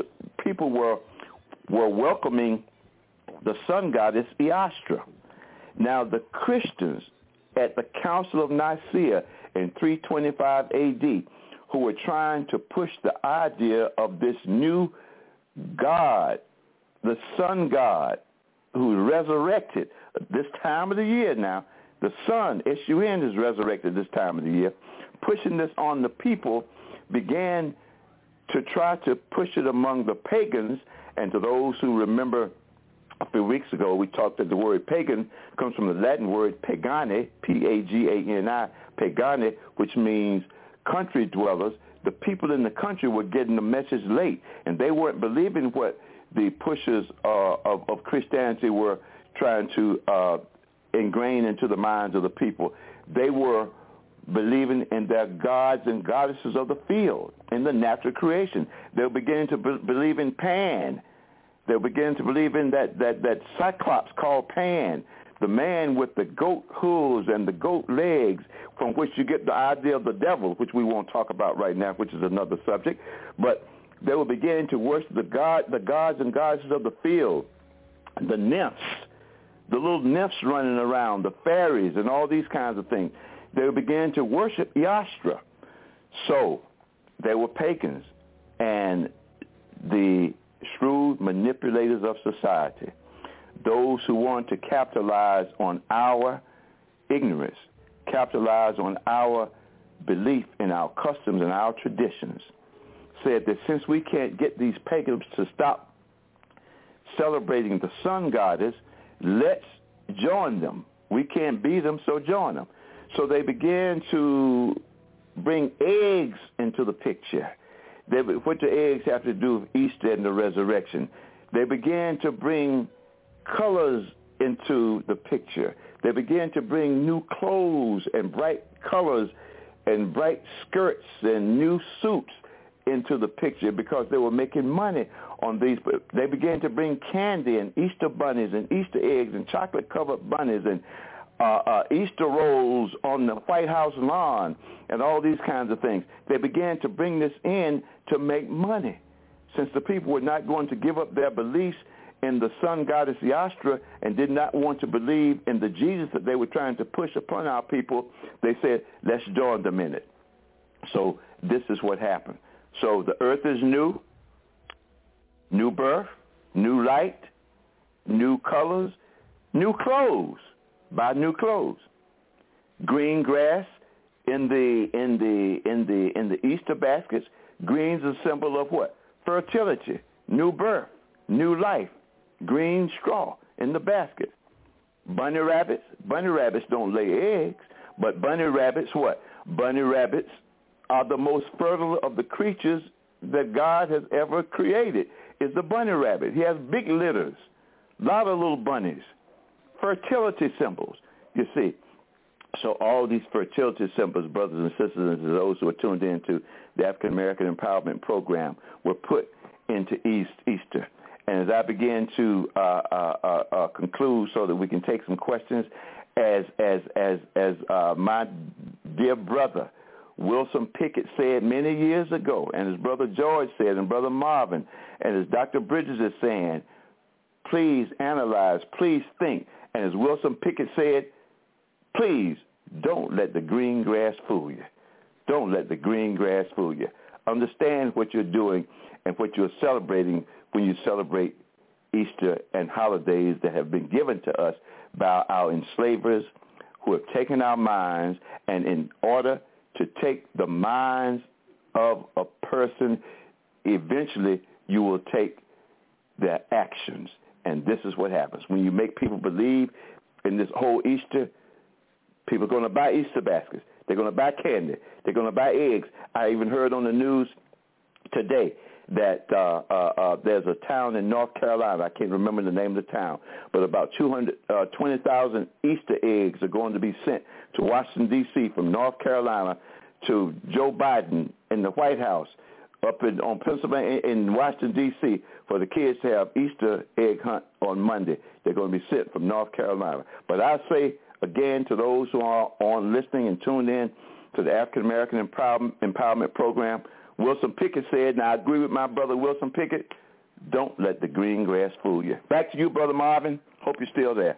welcoming the sun goddess Eostre. Now the Christians at the Council of Nicaea in 325 A.D., who were trying to push the idea of this new God, the sun god, who resurrected this time of the year now. The sun, S-U-N, is resurrected this time of the year. Pushing this on the people, began to try to push it among the pagans. And to those who remember, a few weeks ago, we talked that the word pagan comes from the Latin word pagani, P-A-G-A-N-I, pagani, which means country dwellers. The people in the country were getting the message late, and they weren't believing what the pushers of Christianity were trying to ingrain into the minds of the people. They were believing in their gods and goddesses of the field, in the natural creation. They were beginning to believe in Pan. They were beginning to believe in that cyclops called Pan, the man with the goat hooves and the goat legs, from which you get the idea of the devil, which we won't talk about right now, which is another subject. But they were beginning to worship the gods and goddesses of the field, the nymphs, the little nymphs running around, the fairies, and all these kinds of things. They began to worship Eostre. So they were pagans and the shrewd manipulators of society, those who want to capitalize on our ignorance, capitalize on our belief in our customs and our traditions, said that since we can't get these pagans to stop celebrating the sun goddess, let's join them. We can't beat them, so join them. So they began to bring eggs into the picture. What do eggs have to do with Easter and the resurrection? They began to bring colors into the picture. They began to bring new clothes and bright colors and bright skirts and new suits into the picture because they were making money on these. They began to bring candy and Easter bunnies and Easter eggs and chocolate-covered bunnies and Easter rolls on the White House lawn and all these kinds of things. They began to bring this in to make money. Since the people were not going to give up their beliefs in the sun goddess Eostre and did not want to believe in the Jesus that they were trying to push upon our people, they said, let's join them in it. So this is what happened. So the earth is new birth, new light, new colors, new clothes. Buy new clothes. Green grass in the Easter baskets. Green's a symbol of what? Fertility, new birth, new life. Green straw in the basket. Bunny rabbits? Bunny rabbits don't lay eggs, but bunny rabbits what? Bunny rabbits are the most fertile of the creatures that God has ever created, is the bunny rabbit. He has big litters, a lot of little bunnies, fertility symbols, you see. So all these fertility symbols, brothers and sisters, and those who are tuned into the African American Empowerment Program, were put into Easter. And as I begin to conclude, so that we can take some questions, as my dear brother Wilson Pickett said many years ago, and his brother George said, and brother Marvin, and as Dr. Bridges is saying, please analyze, please think. And as Wilson Pickett said, please don't let the green grass fool you. Don't let the green grass fool you. Understand what you're doing and what you're celebrating when you celebrate Easter and holidays that have been given to us by our enslavers who have taken our minds, and in order to take the minds of a person, eventually you will take their actions. And this is what happens. When you make people believe in this whole Easter, people are going to buy Easter baskets. They're going to buy candy. They're going to buy eggs. I even heard on the news today that there's a town in North Carolina, I can't remember the name of the town, but about 20,000 Easter eggs are going to be sent to Washington, D.C. from North Carolina to Joe Biden in the White House up on Pennsylvania, in Washington, D.C., for the kids to have Easter egg hunt on Monday. They're going to be sent from North Carolina. But I say, again, to those who are on listening and tuned in to the African American Empowerment Program, Wilson Pickett said, and I agree with my brother Wilson Pickett, don't let the green grass fool you. Back to you, Brother Marvin. Hope you're still there.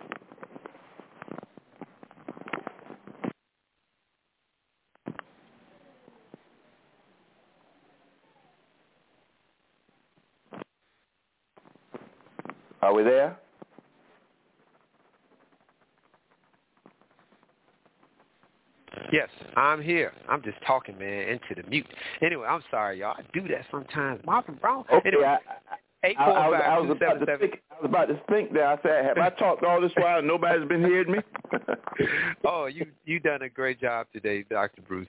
Are we there? Yes, I'm here. I'm just talking, man, into the mute. Anyway, I'm sorry, y'all. I do that sometimes. Marvin Brown. Okay, anyway, I was about to think there. I said, have I talked all this while and nobody's been hearing me? Oh, you done a great job today, Dr. Bruce.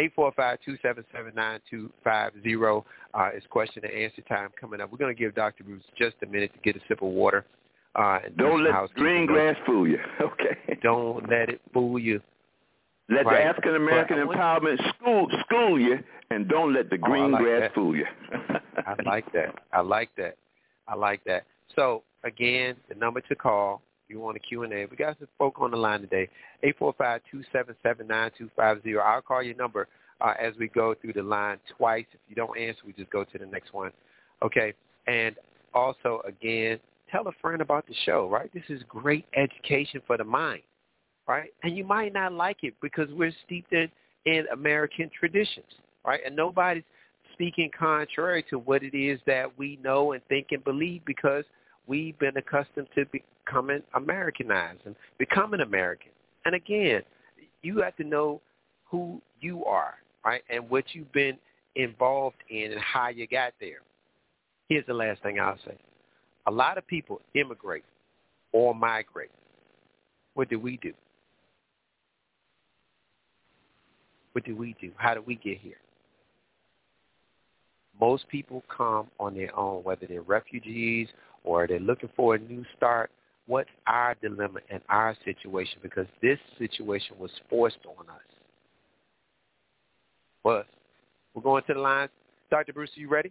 845-277-9250 is question and answer time coming up. We're going to give Dr. Bruce just a minute to get a sip of water. And don't let green grass fool you. Okay. Don't let it fool you. Let the African American Empowerment school you, and don't let the green grass fool you. I like that. So, again, the number to call, you want a Q&A. We got some folk on the line today, 845-277-9250. I'll call your number as we go through the line twice. If you don't answer, we just go to the next one. Okay? And also, again, tell a friend about the show, right? This is great education for the mind. Right? And you might not like it because we're steeped in American traditions, right? And nobody's speaking contrary to what it is that we know and think and believe, because we've been accustomed to becoming Americanized and becoming American. And again, you have to know who you are, right, and what you've been involved in and how you got there. Here's the last thing I'll say. A lot of people immigrate or migrate. What do we do? What do we do? How do we get here? Most people come on their own, whether they're refugees or they're looking for a new start. What's our dilemma and our situation? Because this situation was forced on us. We're going to the lines. Dr. Bruce, are you ready?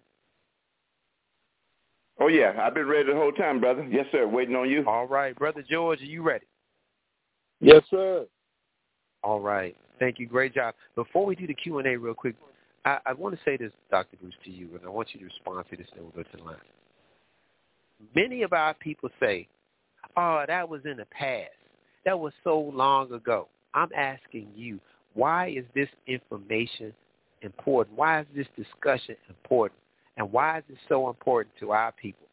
Oh, yeah. I've been ready the whole time, brother. Yes, sir. Waiting on you. All right. Brother George, are you ready? Yes, sir. All right. Thank you. Great job. Before we do the Q&A real quick, I want to say this, Dr. Bruce, to you, and I want you to respond to this, and then we'll go to the line. Many of our people say, oh, that was in the past. That was so long ago. I'm asking you, why is this information important? Why is this discussion important? And why is it so important to our people?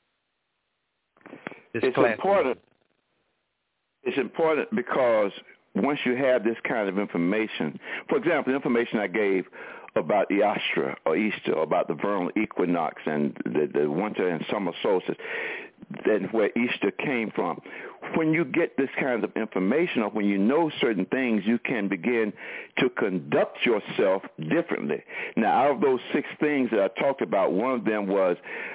It's important. It's important because once you have this kind of information, for example, the information I gave about Eostra or Easter, or about the vernal equinox and the winter and summer solstice, then where Easter came from, when you get this kind of information, or when you know certain things, you can begin to conduct yourself differently. Now, out of those 6 things that I talked about, one of them was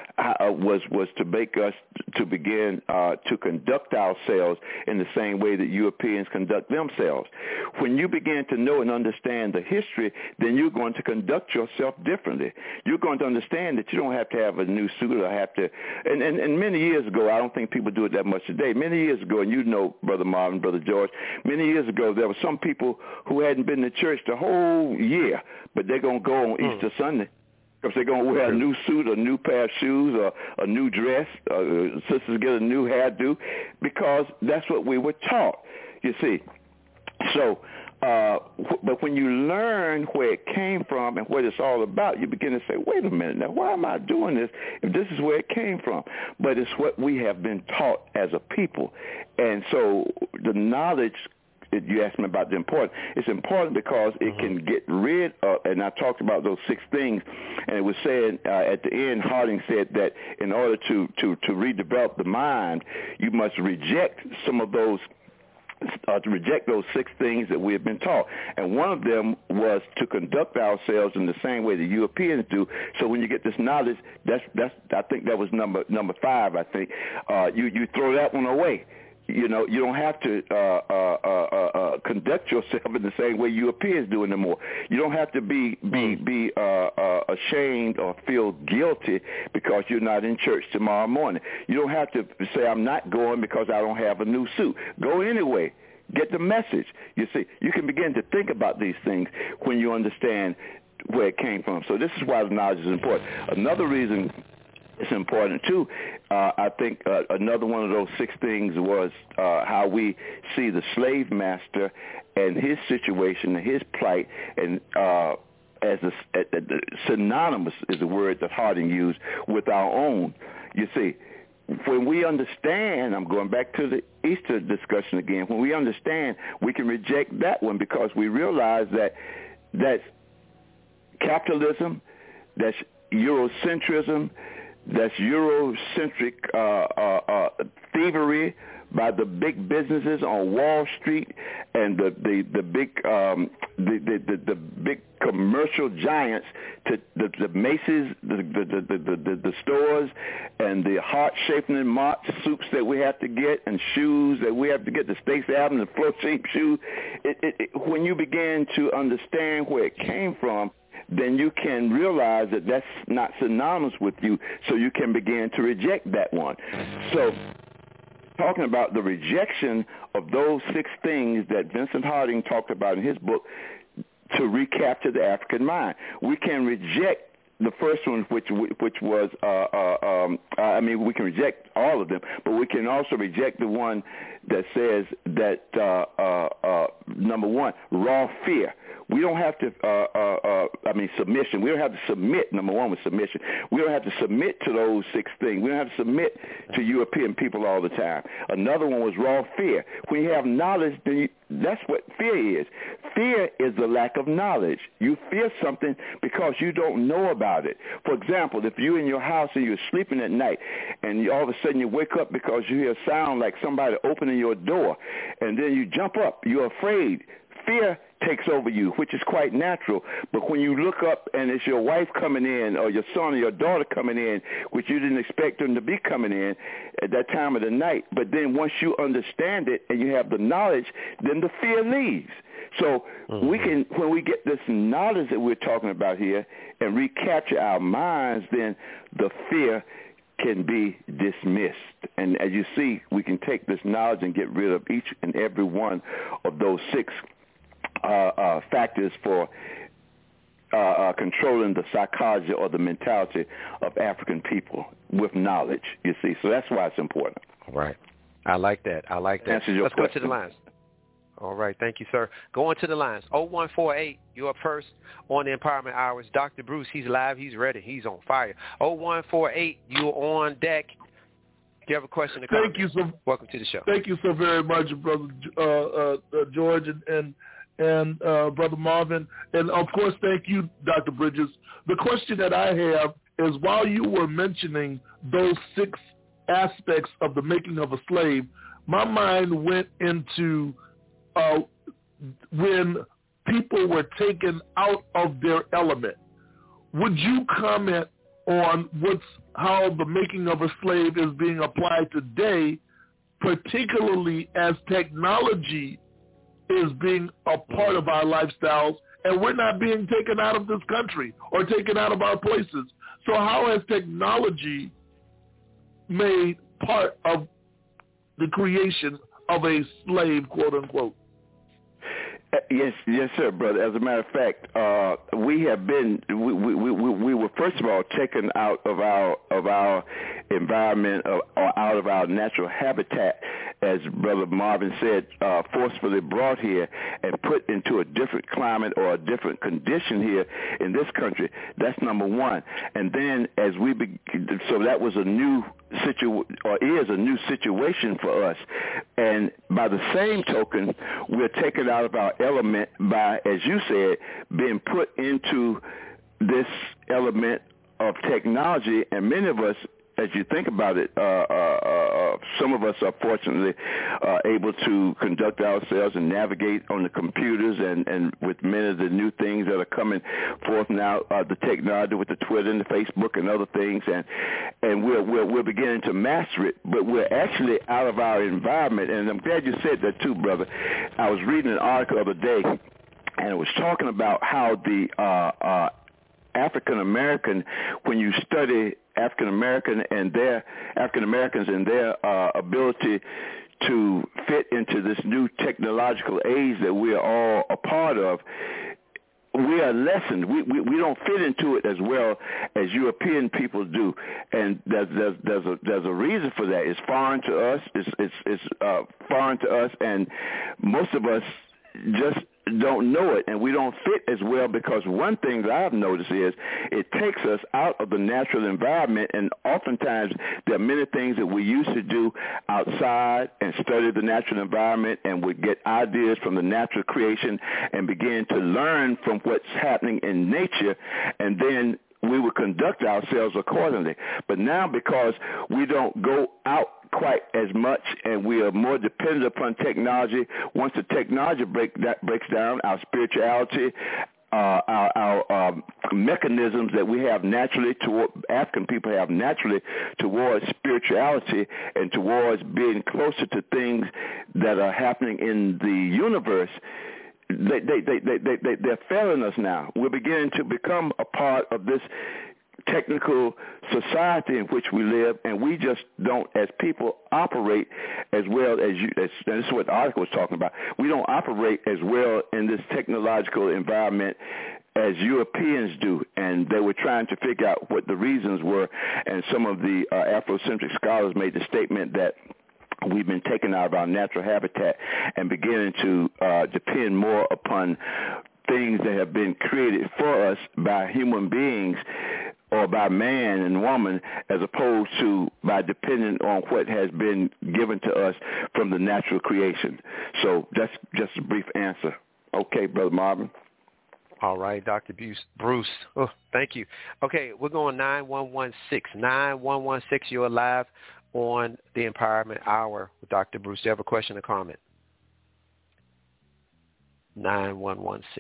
to make us to begin to conduct ourselves in the same way that Europeans conduct themselves. When you begin to know and understand the history, then you're going to conduct yourself differently. You're going to understand that you don't have to have a new suit or have to. And many years ago, I don't think people do it that much today. Many years ago, and you know, Brother Marvin, Brother George, many years ago, there were some people who hadn't been to church the whole year, but they're going to go on Easter Sunday. If they're going to wear a new suit, a new pair of shoes, or a new dress, sisters get a new hairdo, because that's what we were taught, you see. So, but when you learn where it came from and what it's all about, you begin to say, wait a minute, now why am I doing this if this is where it came from? But it's what we have been taught as a people. And so the knowledge, you asked me about the important. It's important because it can get rid of, and I talked about those 6 things, and it was said at the end, Harding said that in order to redevelop the mind, you must reject some of those, to reject those 6 things that we have been taught. And one of them was to conduct ourselves in the same way the Europeans do. So when you get this knowledge, that's I think that was number 5, I think. You throw that one away. You know, you don't have to conduct yourself in the same way Europeans do anymore. You don't have to be ashamed or feel guilty because you're not in church tomorrow morning. You don't have to say, I'm not going because I don't have a new suit. Go anyway. Get the message. You see, you can begin to think about these things when you understand where it came from. So this is why the knowledge is important. Another reason it's important, too. I think another one of those 6 things was how we see the slave master and his situation and his plight, and as synonymous is the word that Harding used, with our own. You see, when we understand, I'm going back to the Easter discussion again, when we understand, we can reject that one because we realize that that's capitalism, that's Eurocentrism, that's Eurocentric thievery by the big businesses on Wall Street and the big commercial giants, to the Macy's, the stores, and the heart-shaping March suits that we have to get, and shoes that we have to get, the Stacey Adams and floor-shaped shoes. When you begin to understand where it came from, then you can realize that that's not synonymous with you, so you can begin to reject that one. So talking about the rejection of those 6 things that Vincent Harding talked about in his book to recapture the African mind. We can reject the first one, which was, we can reject all of them, but we can also reject the one that says that, number 1, raw fear. We don't have to, submission. We don't have to submit. Number 1 was submission. We don't have to submit to those 6 things. We don't have to submit to European people all the time. Another one was raw fear. When you have knowledge, then that's what fear is. Fear is the lack of knowledge. You fear something because you don't know about it. For example, if you're in your house and you're sleeping at night, and all of a sudden you wake up because you hear a sound like somebody opening your door, and then you jump up, you're afraid. Fear takes over you, which is quite natural. But when you look up and it's your wife coming in or your son or your daughter coming in, which you didn't expect them to be coming in at that time of the night, but then once you understand it and you have the knowledge, then the fear leaves. So we can, when we get this knowledge that we're talking about here and recapture our minds, then the fear can be dismissed. And as you see, we can take this knowledge and get rid of each and every one of those 6 factors for controlling the psychology or the mentality of African people with knowledge, you see. So that's why it's important. Right. I like that. Let's go to the lines. All right. Thank you, sir. Go on to the lines. 0148, you're up first on the Empowerment Hours. Dr. Bruce, he's live. He's ready. He's on fire. 0148, you're on deck. Do you have a question to comment? Thank you so. Welcome to the show. Thank you so very much, Brother George and Brother Marvin. And, of course, thank you, Dr. Bridges. The question that I have is, while you were mentioning those 6 aspects of the making of a slave, my mind went into when people were taken out of their element. Would you comment on how the making of a slave is being applied today, particularly as technology is being a part of our lifestyles, and we're not being taken out of this country or taken out of our places? So how has technology made part of the creation of a slave, quote unquote? Yes, sir, brother. As a matter of fact, we were first of all taken out of our environment or out of our natural habitat, as Brother Marvin said, forcefully brought here and put into a different climate or a different condition here in this country. That's number one. And then so that was a new is a new situation for us. And by the same token, we're taken out of our element by, as you said, being put into this element of technology. And many of us, as you think about it, some of us are fortunately able to conduct ourselves and navigate on the computers and with many of the new things that are coming forth now, the technology with the Twitter and the Facebook and other things, and we're beginning to master it, but we're actually out of our environment. And I'm glad you said that too, brother. I was reading an article the other day, and it was talking about how the African American, when you study African Americans and their ability to fit into this new technological age that we are all a part of, we are lessened. We don't fit into it as well as European people do, and there's a reason for that. It's foreign to us. It's foreign to us, and most of us just don't know it, and we don't fit as well, because one thing that I've noticed is it takes us out of the natural environment, and oftentimes there are many things that we used to do outside and study the natural environment and would get ideas from the natural creation and begin to learn from what's happening in nature, and then we would conduct ourselves accordingly. But now, because we don't go out quite as much and we are more dependent upon technology, once the technology breaks down, our spirituality, our mechanisms that we have naturally toward African people have naturally towards spirituality and towards being closer to things that are happening in the universe, they're failing us now. We're beginning to become a part of this technical society in which we live, and we just don't, as people, operate as well as and this is what the article was talking about. We don't operate as well in this technological environment as Europeans do, and they were trying to figure out what the reasons were, and some of the Afrocentric scholars made the statement that we've been taken out of our natural habitat and beginning to depend more upon things that have been created for us by human beings or by man and woman, as opposed to by depending on what has been given to us from the natural creation. So that's just a brief answer. Okay, Brother Marvin. All right, Dr. Bruce. Oh, thank you. Okay, we're going 9116. 9116, you're live on the Empowerment Hour with Dr. Bruce. Do you have a question or comment? 9116.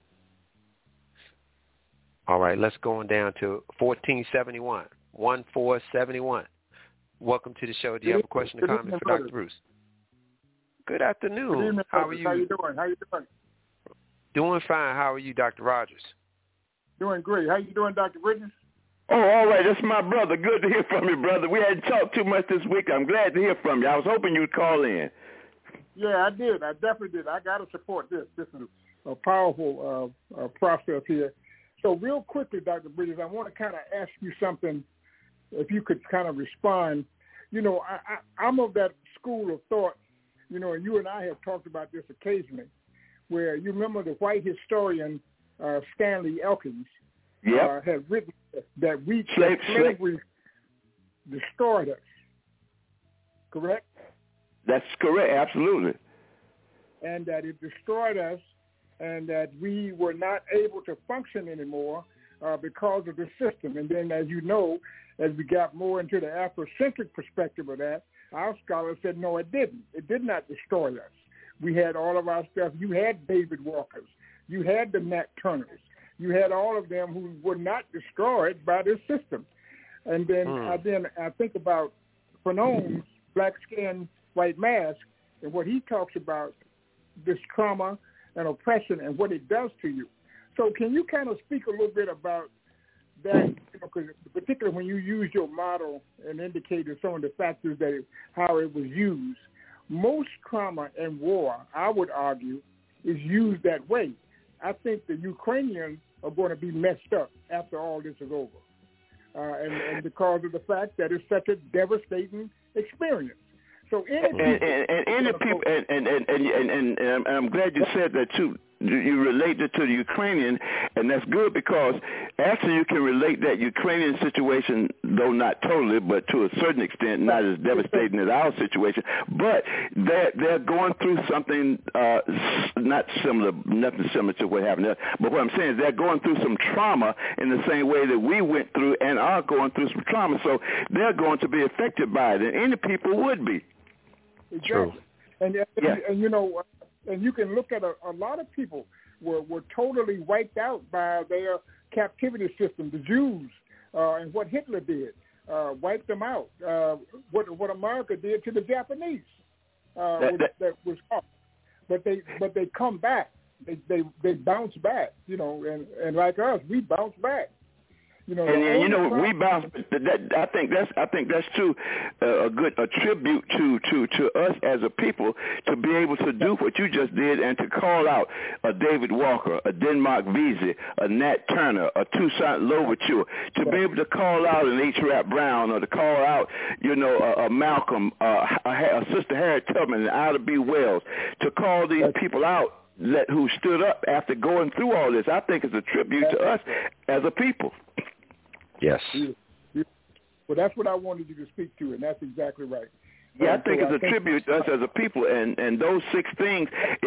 All right, let's go on down to 1471. 1471. Welcome to the show. Do you have a question or comment for Dr. Bruce? Good afternoon. Good evening, how are you? How you doing? Doing fine. How are you, Dr. Rogers? Doing great. How you doing, Dr. Bridges? Oh, all right. That's my brother. Good to hear from you, brother. We hadn't talked too much this week. I'm glad to hear from you. I was hoping you'd call in. Yeah, I did. I definitely did. I got to support this. This is a powerful process here. So real quickly, Dr. Bridges, I want to kind of ask you something, if you could kind of respond. You know, I'm of that school of thought, you know, and you and I have talked about this occasionally, where you remember the white historian Stanley Elkins had written that slavery destroyed us. Correct? That's correct, absolutely. And that it destroyed us, and that we were not able to function anymore because of the system. And then, as you know, as we got more into the Afrocentric perspective of that, Our scholars said, no, it didn't. It did not destroy us. We had all of our stuff. You had David Walkers. You had the Nat Turners. You had all of them who were not destroyed by this system. And then I think about Fanon's Black Skin, White Mask, and what he talks about this trauma and oppression and what it does to you. So can you kind of speak a little bit about that, because particularly when you use your model and indicated some of the factors how it was used, most trauma and war, I would argue, is used that way. I think the Ukrainians are going to be messed up after all this is over, and because of the fact that it's such a devastating experience. So I'm glad you said that too. You relate it to the Ukrainian, and that's good because actually you can relate that Ukrainian situation, though not totally, but to a certain extent, not as devastating as our situation. But they're going through something nothing similar to what happened there. But what I'm saying is they're going through some trauma in the same way that we went through and are going through some trauma. So they're going to be affected by it, and any people would be. Exactly. True. And and you can look at a lot of people were totally wiped out by their captivity system, the Jews, and what Hitler did, wiped them out. What America did to the Japanese, that was hard. But they come back. They bounce back, and like us, we bounce back. We bounce. I think that's too a tribute to us as a people to be able to do what you just did and to call out a David Walker, a Denmark Vesey, a Nat Turner, a Toussaint Louverture, to be able to call out an H. Rap Brown or to call out a Malcolm, a Sister Harriet Tubman, and Ida B. Wells, to call these people out who stood up after going through all this. I think it's a tribute to us as a people. Yes. Well, that's what I wanted you to speak to, and that's exactly right. Yeah, I think it's a tribute to us as a people, and those 6 things.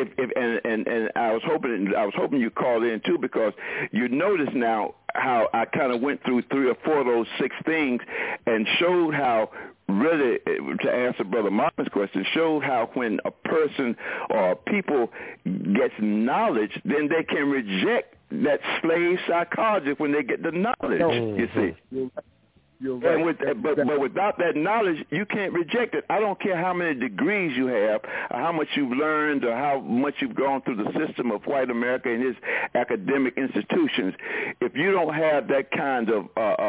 And I was hoping you called in too, because you notice now how I kind of went through 3 or 4 of those 6 things and showed how. Really, to answer Brother Martin's question, showed how when a person or people gets knowledge, then they can reject that slave psychology when they get the knowledge, you see. You're right. But without that knowledge, you can't reject it. I don't care how many degrees you have, or how much you've learned, or how much you've gone through the system of white America and its academic institutions. If you don't have that kind of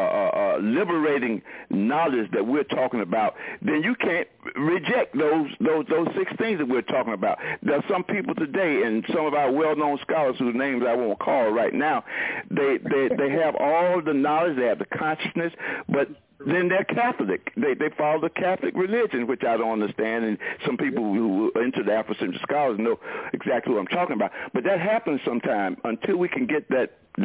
liberating knowledge that we're talking about, then you can't reject those 6 things that we're talking about. There are some people today, and some of our well-known scholars whose names I won't call right now, they have all the knowledge, they have the consciousness, but then they're Catholic. They follow the Catholic religion, which I don't understand, and some people who are into the Afrocentric scholars know exactly what I'm talking about. But that happens sometime until we can get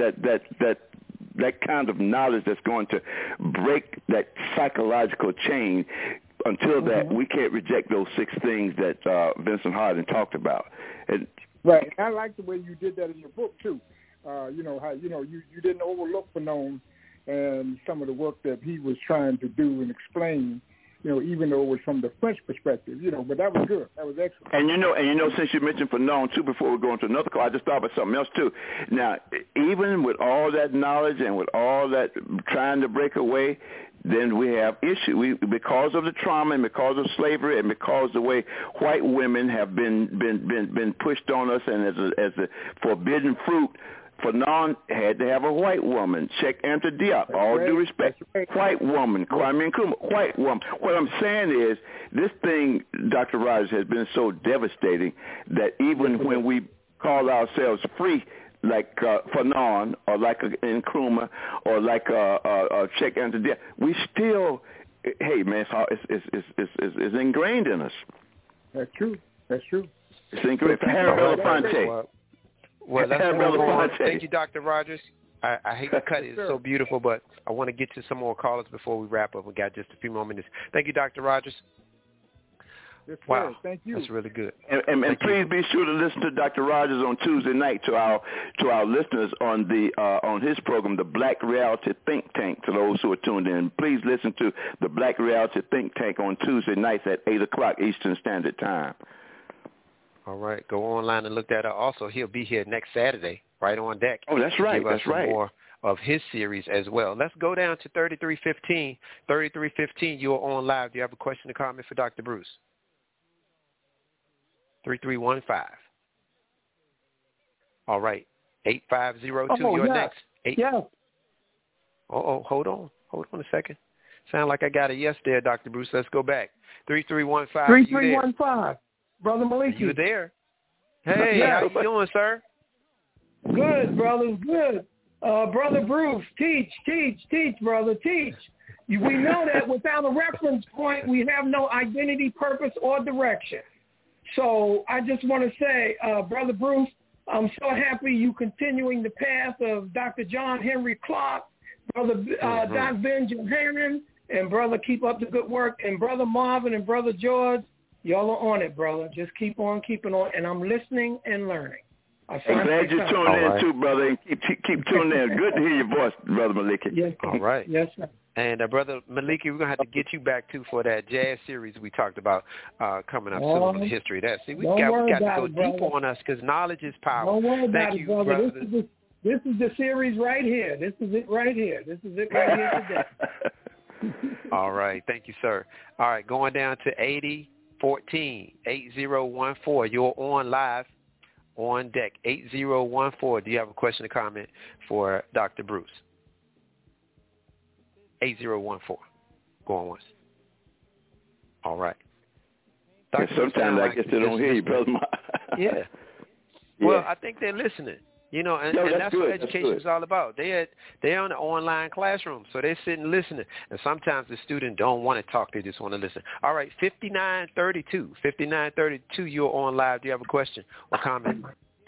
that kind of knowledge that's going to break that psychological chain. Until that, we can't reject those 6 things that Vincent Harding talked about. Right. I like the way you did that in your book too. How you didn't overlook Fanon and some of the work that he was trying to do and explain, even though it was from the French perspective, but that was good. That was excellent. And since you mentioned Fanon too, before we go into another call, I just thought about something else too. Now, even with all that knowledge and with all that trying to break away, then we have issue. Because of the trauma and because of slavery and because the way white women have been pushed on us and as a forbidden fruit, Fanon had to have a white woman. Check Anta Diop, all due respect. White woman, Kwame Nkrumah, white woman. What I'm saying is this thing, Dr. Rogers, has been so devastating that even when we call ourselves free, like Fanon or like Nkrumah or like Check Anta Diop, we still, hey man, it's ingrained in us. That's true. It's ingrained. Harry Belafonte. Well, let's move on. Thank you, Dr. Rogers. I hate to cut it. It's so beautiful, but I want to get to some more callers before we wrap up. We got just a few more minutes. Thank you, Dr. Rogers. Wow, thank you. That's really good. And please be sure to listen to Dr. Rogers on Tuesday night to our listeners on his program, the Black Reality Think Tank. To those who are tuned in, please listen to the Black Reality Think Tank on Tuesday nights at 8:00 Eastern Standard Time. All right, go online and look that up. Also, he'll be here next Saturday, right on deck. Oh, that's right. Give us some more of his series as well. Let's go down to 3315. 3315, you're on live. Do you have a question or comment for Dr. Bruce? 3315. All right. 8502, you're next. Yeah. Hold on a second. Sound like I got a yes there, Dr. Bruce. Let's go back. 3315. 3315. Brother Maliki. You there? Hey, how you doing, sir? Good, brother. Good. Brother Bruce, teach, brother, teach. We know that without a reference point, we have no identity, purpose, or direction. So I just want to say, Brother Bruce, I'm so happy you continuing the path of Dr. John Henry Clark, Brother Doc Ben Johannan, and Brother, keep up the good work. And Brother Marvin and Brother George, y'all are on it, brother. Just keep on keeping on. And I'm listening and learning. I'm glad you tuned in too, brother, and keep tuning in. Good to hear your voice, Brother Maliki. Yes, all right. Yes, sir. And Brother Maliki, we're going to have to get you back, too, for that jazz series we talked about coming up soon on the history of that. See, we got to go deeper on us because knowledge is power. Don't worry about Thank it, you, brother. brother. This is the series right here. This is it right here. This is it right here today. All right. Thank you, sir. All right. Going down to 8014, 8014. You're on live on deck. 8014. Do you have a question or comment for Dr. Bruce? 8014. Go on once. All right. Sometimes I guess they don't hear you, brother. Yeah. Well, I think they're listening. You know, and that's what education is all about. They're in the online classroom, so they're sitting listening. And sometimes the student don't want to talk; they just want to listen. All right, 5932. 5932. You're on live. Do you have a question or comment?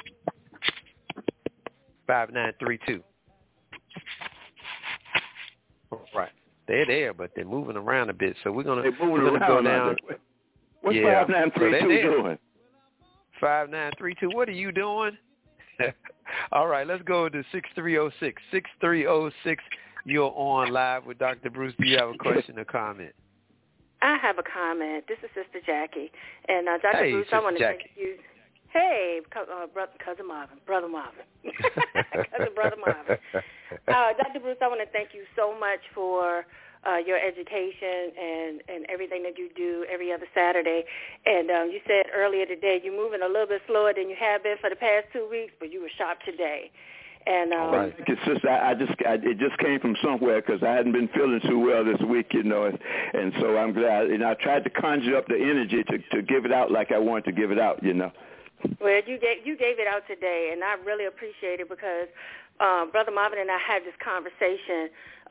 5932. All right, they're there, but they're moving around a bit. So we're gonna go down. What's 5932 doing? 5932. What are you doing? All right, let's go to 6306. 6306, you're on live with Dr. Bruce. Do you have a question or comment? I have a comment. This is Sister Jackie. And Dr. Bruce, I want to thank you. Hey, Cousin Marvin, Brother Marvin. Cousin Brother Marvin. Dr. Bruce, I want to thank you so much for your education and everything that you do every other Saturday. And you said earlier today you're moving a little bit slower than you have been for the past 2 weeks, but you were sharp today. And it's just it just came from somewhere because I hadn't been feeling too well this week, you know, and so I'm glad. And I tried to conjure up the energy to give it out like I wanted to give it out, you know. Well, you gave it out today, and I really appreciate it because Brother Marvin and I had this conversation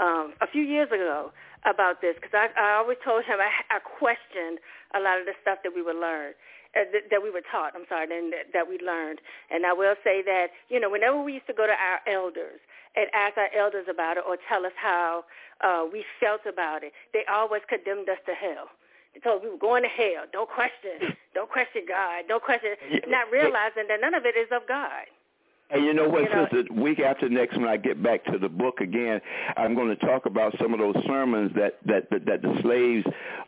a few years ago about this because I always told him I questioned a lot of the stuff that we would learn, that we were taught, and that we learned. And I will say that, you know, whenever we used to go to our elders and ask our elders about it or tell us how we felt about it, they always condemned us to hell. They told us we were going to hell. Don't question God. Don't question, not realizing that none of it is of God. And you know what, sister, week after next when I get back to the book again, I'm going to talk about some of those sermons that the slaves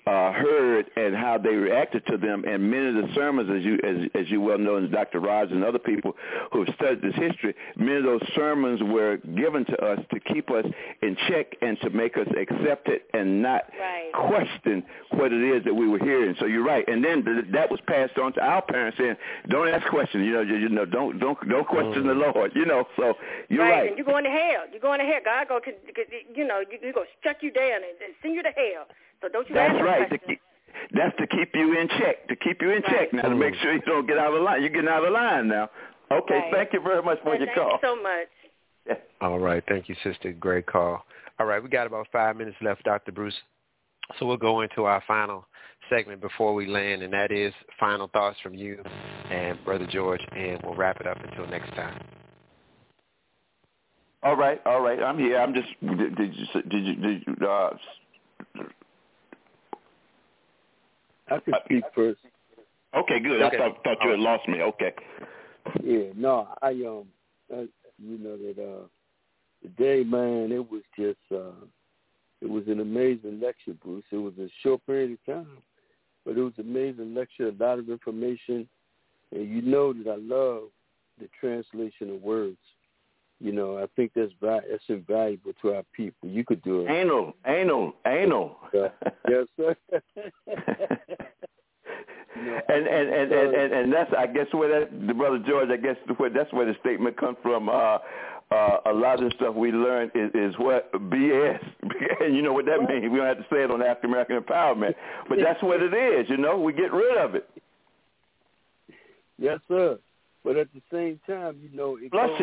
heard and how they reacted to them. And many of the sermons, as you well know, and Dr. Rogers and other people who have studied this history, many of those sermons were given to us to keep us in check and to make us accept it and not question what it is that we were hearing. So you're right. And then that was passed on to our parents saying, don't ask questions. You know, don't question the Lord, you know, so you're right. And you're going to hell. You're going to hell. God going to, you know, you're going to struck you down and send you to hell. So don't you ask questions. That's to keep you in check, now, to make sure you don't get out of line. You're getting out of line now. Okay, thank you very much for your call. Thank you so much. Yeah. All right, thank you, sister. Great call. All right, we got about 5 minutes left, Dr. Bruce. So we'll go into our final segment before we land, and that is final thoughts from you and Brother George, and we'll wrap it up until next time. All right. I'm here. I'm just. Did you I can speak first. Okay, good. Okay. I thought you had lost me. Okay. Yeah, no, you know that today, man, it was just it was an amazing lecture, Bruce. It was a short period of time, but it was an amazing lecture, a lot of information, and you know that I love the translation of words. You know, I think that's invaluable to our people. You could do it. Anal. Yes, sir. And that's, I guess, where the Brother George, I guess that's where the statement comes from. A lot of the stuff we learned is what BS. And you know what that means. We don't have to say it on African American Empowerment, but that's what it is. You know, we get rid of it. Yes, sir. But at the same time, you know, flush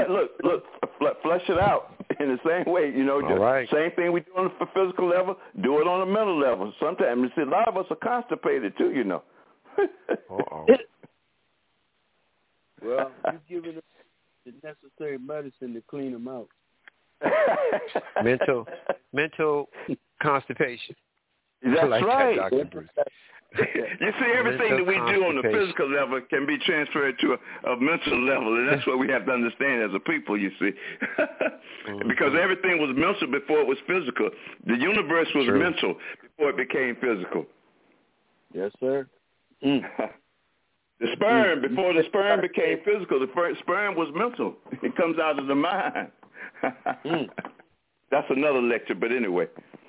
it out in the same way. You know, same thing we do on the physical level, do it on a mental level. Sometimes, a lot of us are constipated too. You know. Uh-oh. Well, you're giving them the necessary medicine to clean them out. mental constipation. That's like right. That, Dr. Bruce. You see, everything that we do on the physical level can be transferred to a mental level, and that's what we have to understand as a people, you see. Because everything was mental before it was physical. The universe was mental before it became physical. Yes, sir. The sperm, before the sperm became physical, the sperm was mental. It comes out of the mind. That's another lecture, but anyway.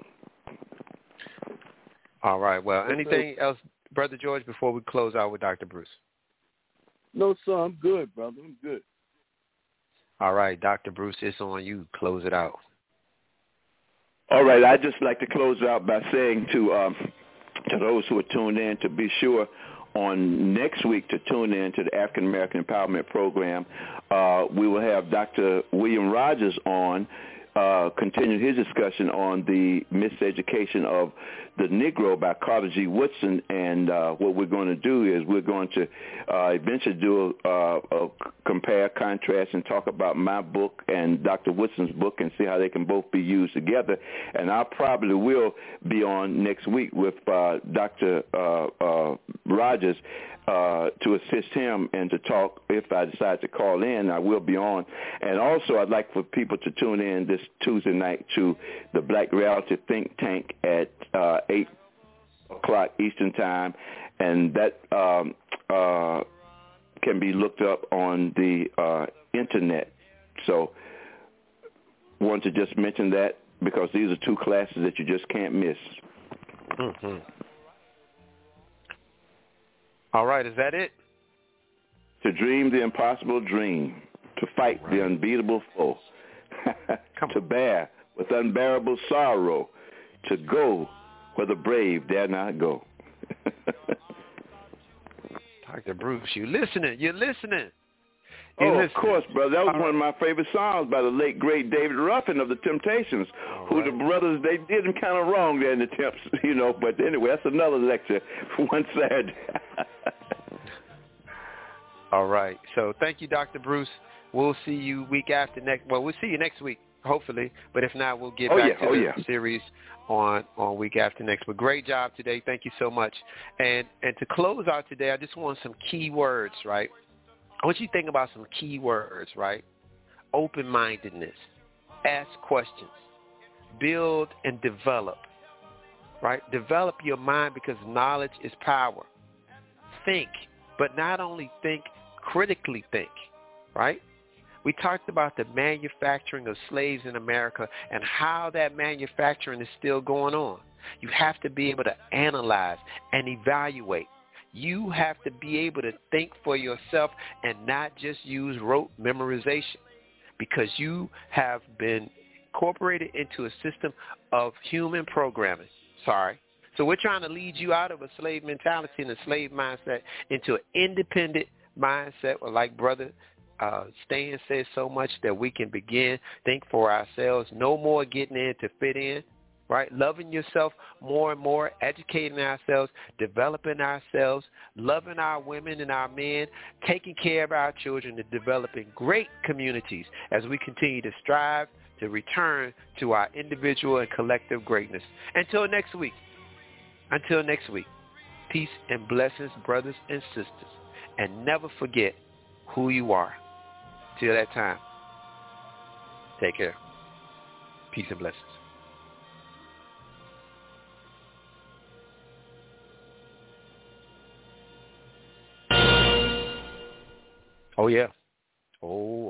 All right. Well, anything else, Brother George, before we close out with Dr. Bruce? No, sir. I'm good, brother. I'm good. All right. Dr. Bruce, it's on you. Close it out. All right. I'd just like to close out by saying to those who are tuned in to be sure on next week to tune in to the African American Empowerment Program. We will have Dr. William Rogers on, continue his discussion on the miseducation of the Negro by Carter G. Woodson, and what we're going to do is we're going to eventually do a compare, contrast, and talk about my book and Dr. Woodson's book and see how they can both be used together. And I probably will be on next week with Dr. Rogers to assist him and to talk. If I decide to call in, I will be on. And also, I'd like for people to tune in this Tuesday night to the Black Reality Think Tank at 8 o'clock Eastern Time, and that can be looked up on the Internet. So I want to just mention that because these are two classes that you just can't miss. Mm-hmm. All right, is that it? To dream the impossible dream, to fight the unbeatable foe, to bear with unbearable sorrow, to go where the brave dare not go. Dr. Bruce, you're listening. Of course, brother. That was one of my favorite songs by the late, great David Ruffin of the Temptations, who the brothers, they did him kind of wrong there in the Temps, you know. But anyway, that's another lecture for one Saturday. All right. So thank you, Dr. Bruce. We'll see you week after next. Well, we'll see you next week, hopefully. But if not, we'll get back to the series on week after next. But great job today. Thank you so much. And to close out today, I just want some key words, right? I want you to think about some key words, right? Open-mindedness. Ask questions. Build and develop, right? Develop your mind because knowledge is power. Think, but not only think, critically think, right? We talked about the manufacturing of slaves in America and how that manufacturing is still going on. You have to be able to analyze and evaluate. You have to be able to think for yourself and not just use rote memorization because you have been incorporated into a system of human programming. So we're trying to lead you out of a slave mentality and a slave mindset into an independent mindset, or like Brother Stan says so much, that we can begin, think for ourselves, no more getting in to fit in, right? Loving yourself more and more, educating ourselves, developing ourselves, loving our women and our men, taking care of our children, and developing great communities as we continue to strive to return to our individual and collective greatness. Until next week, peace, and blessings, brothers and sisters. And never forget who you are. Till that time, take care. Peace and blessings. Oh, yeah. Oh,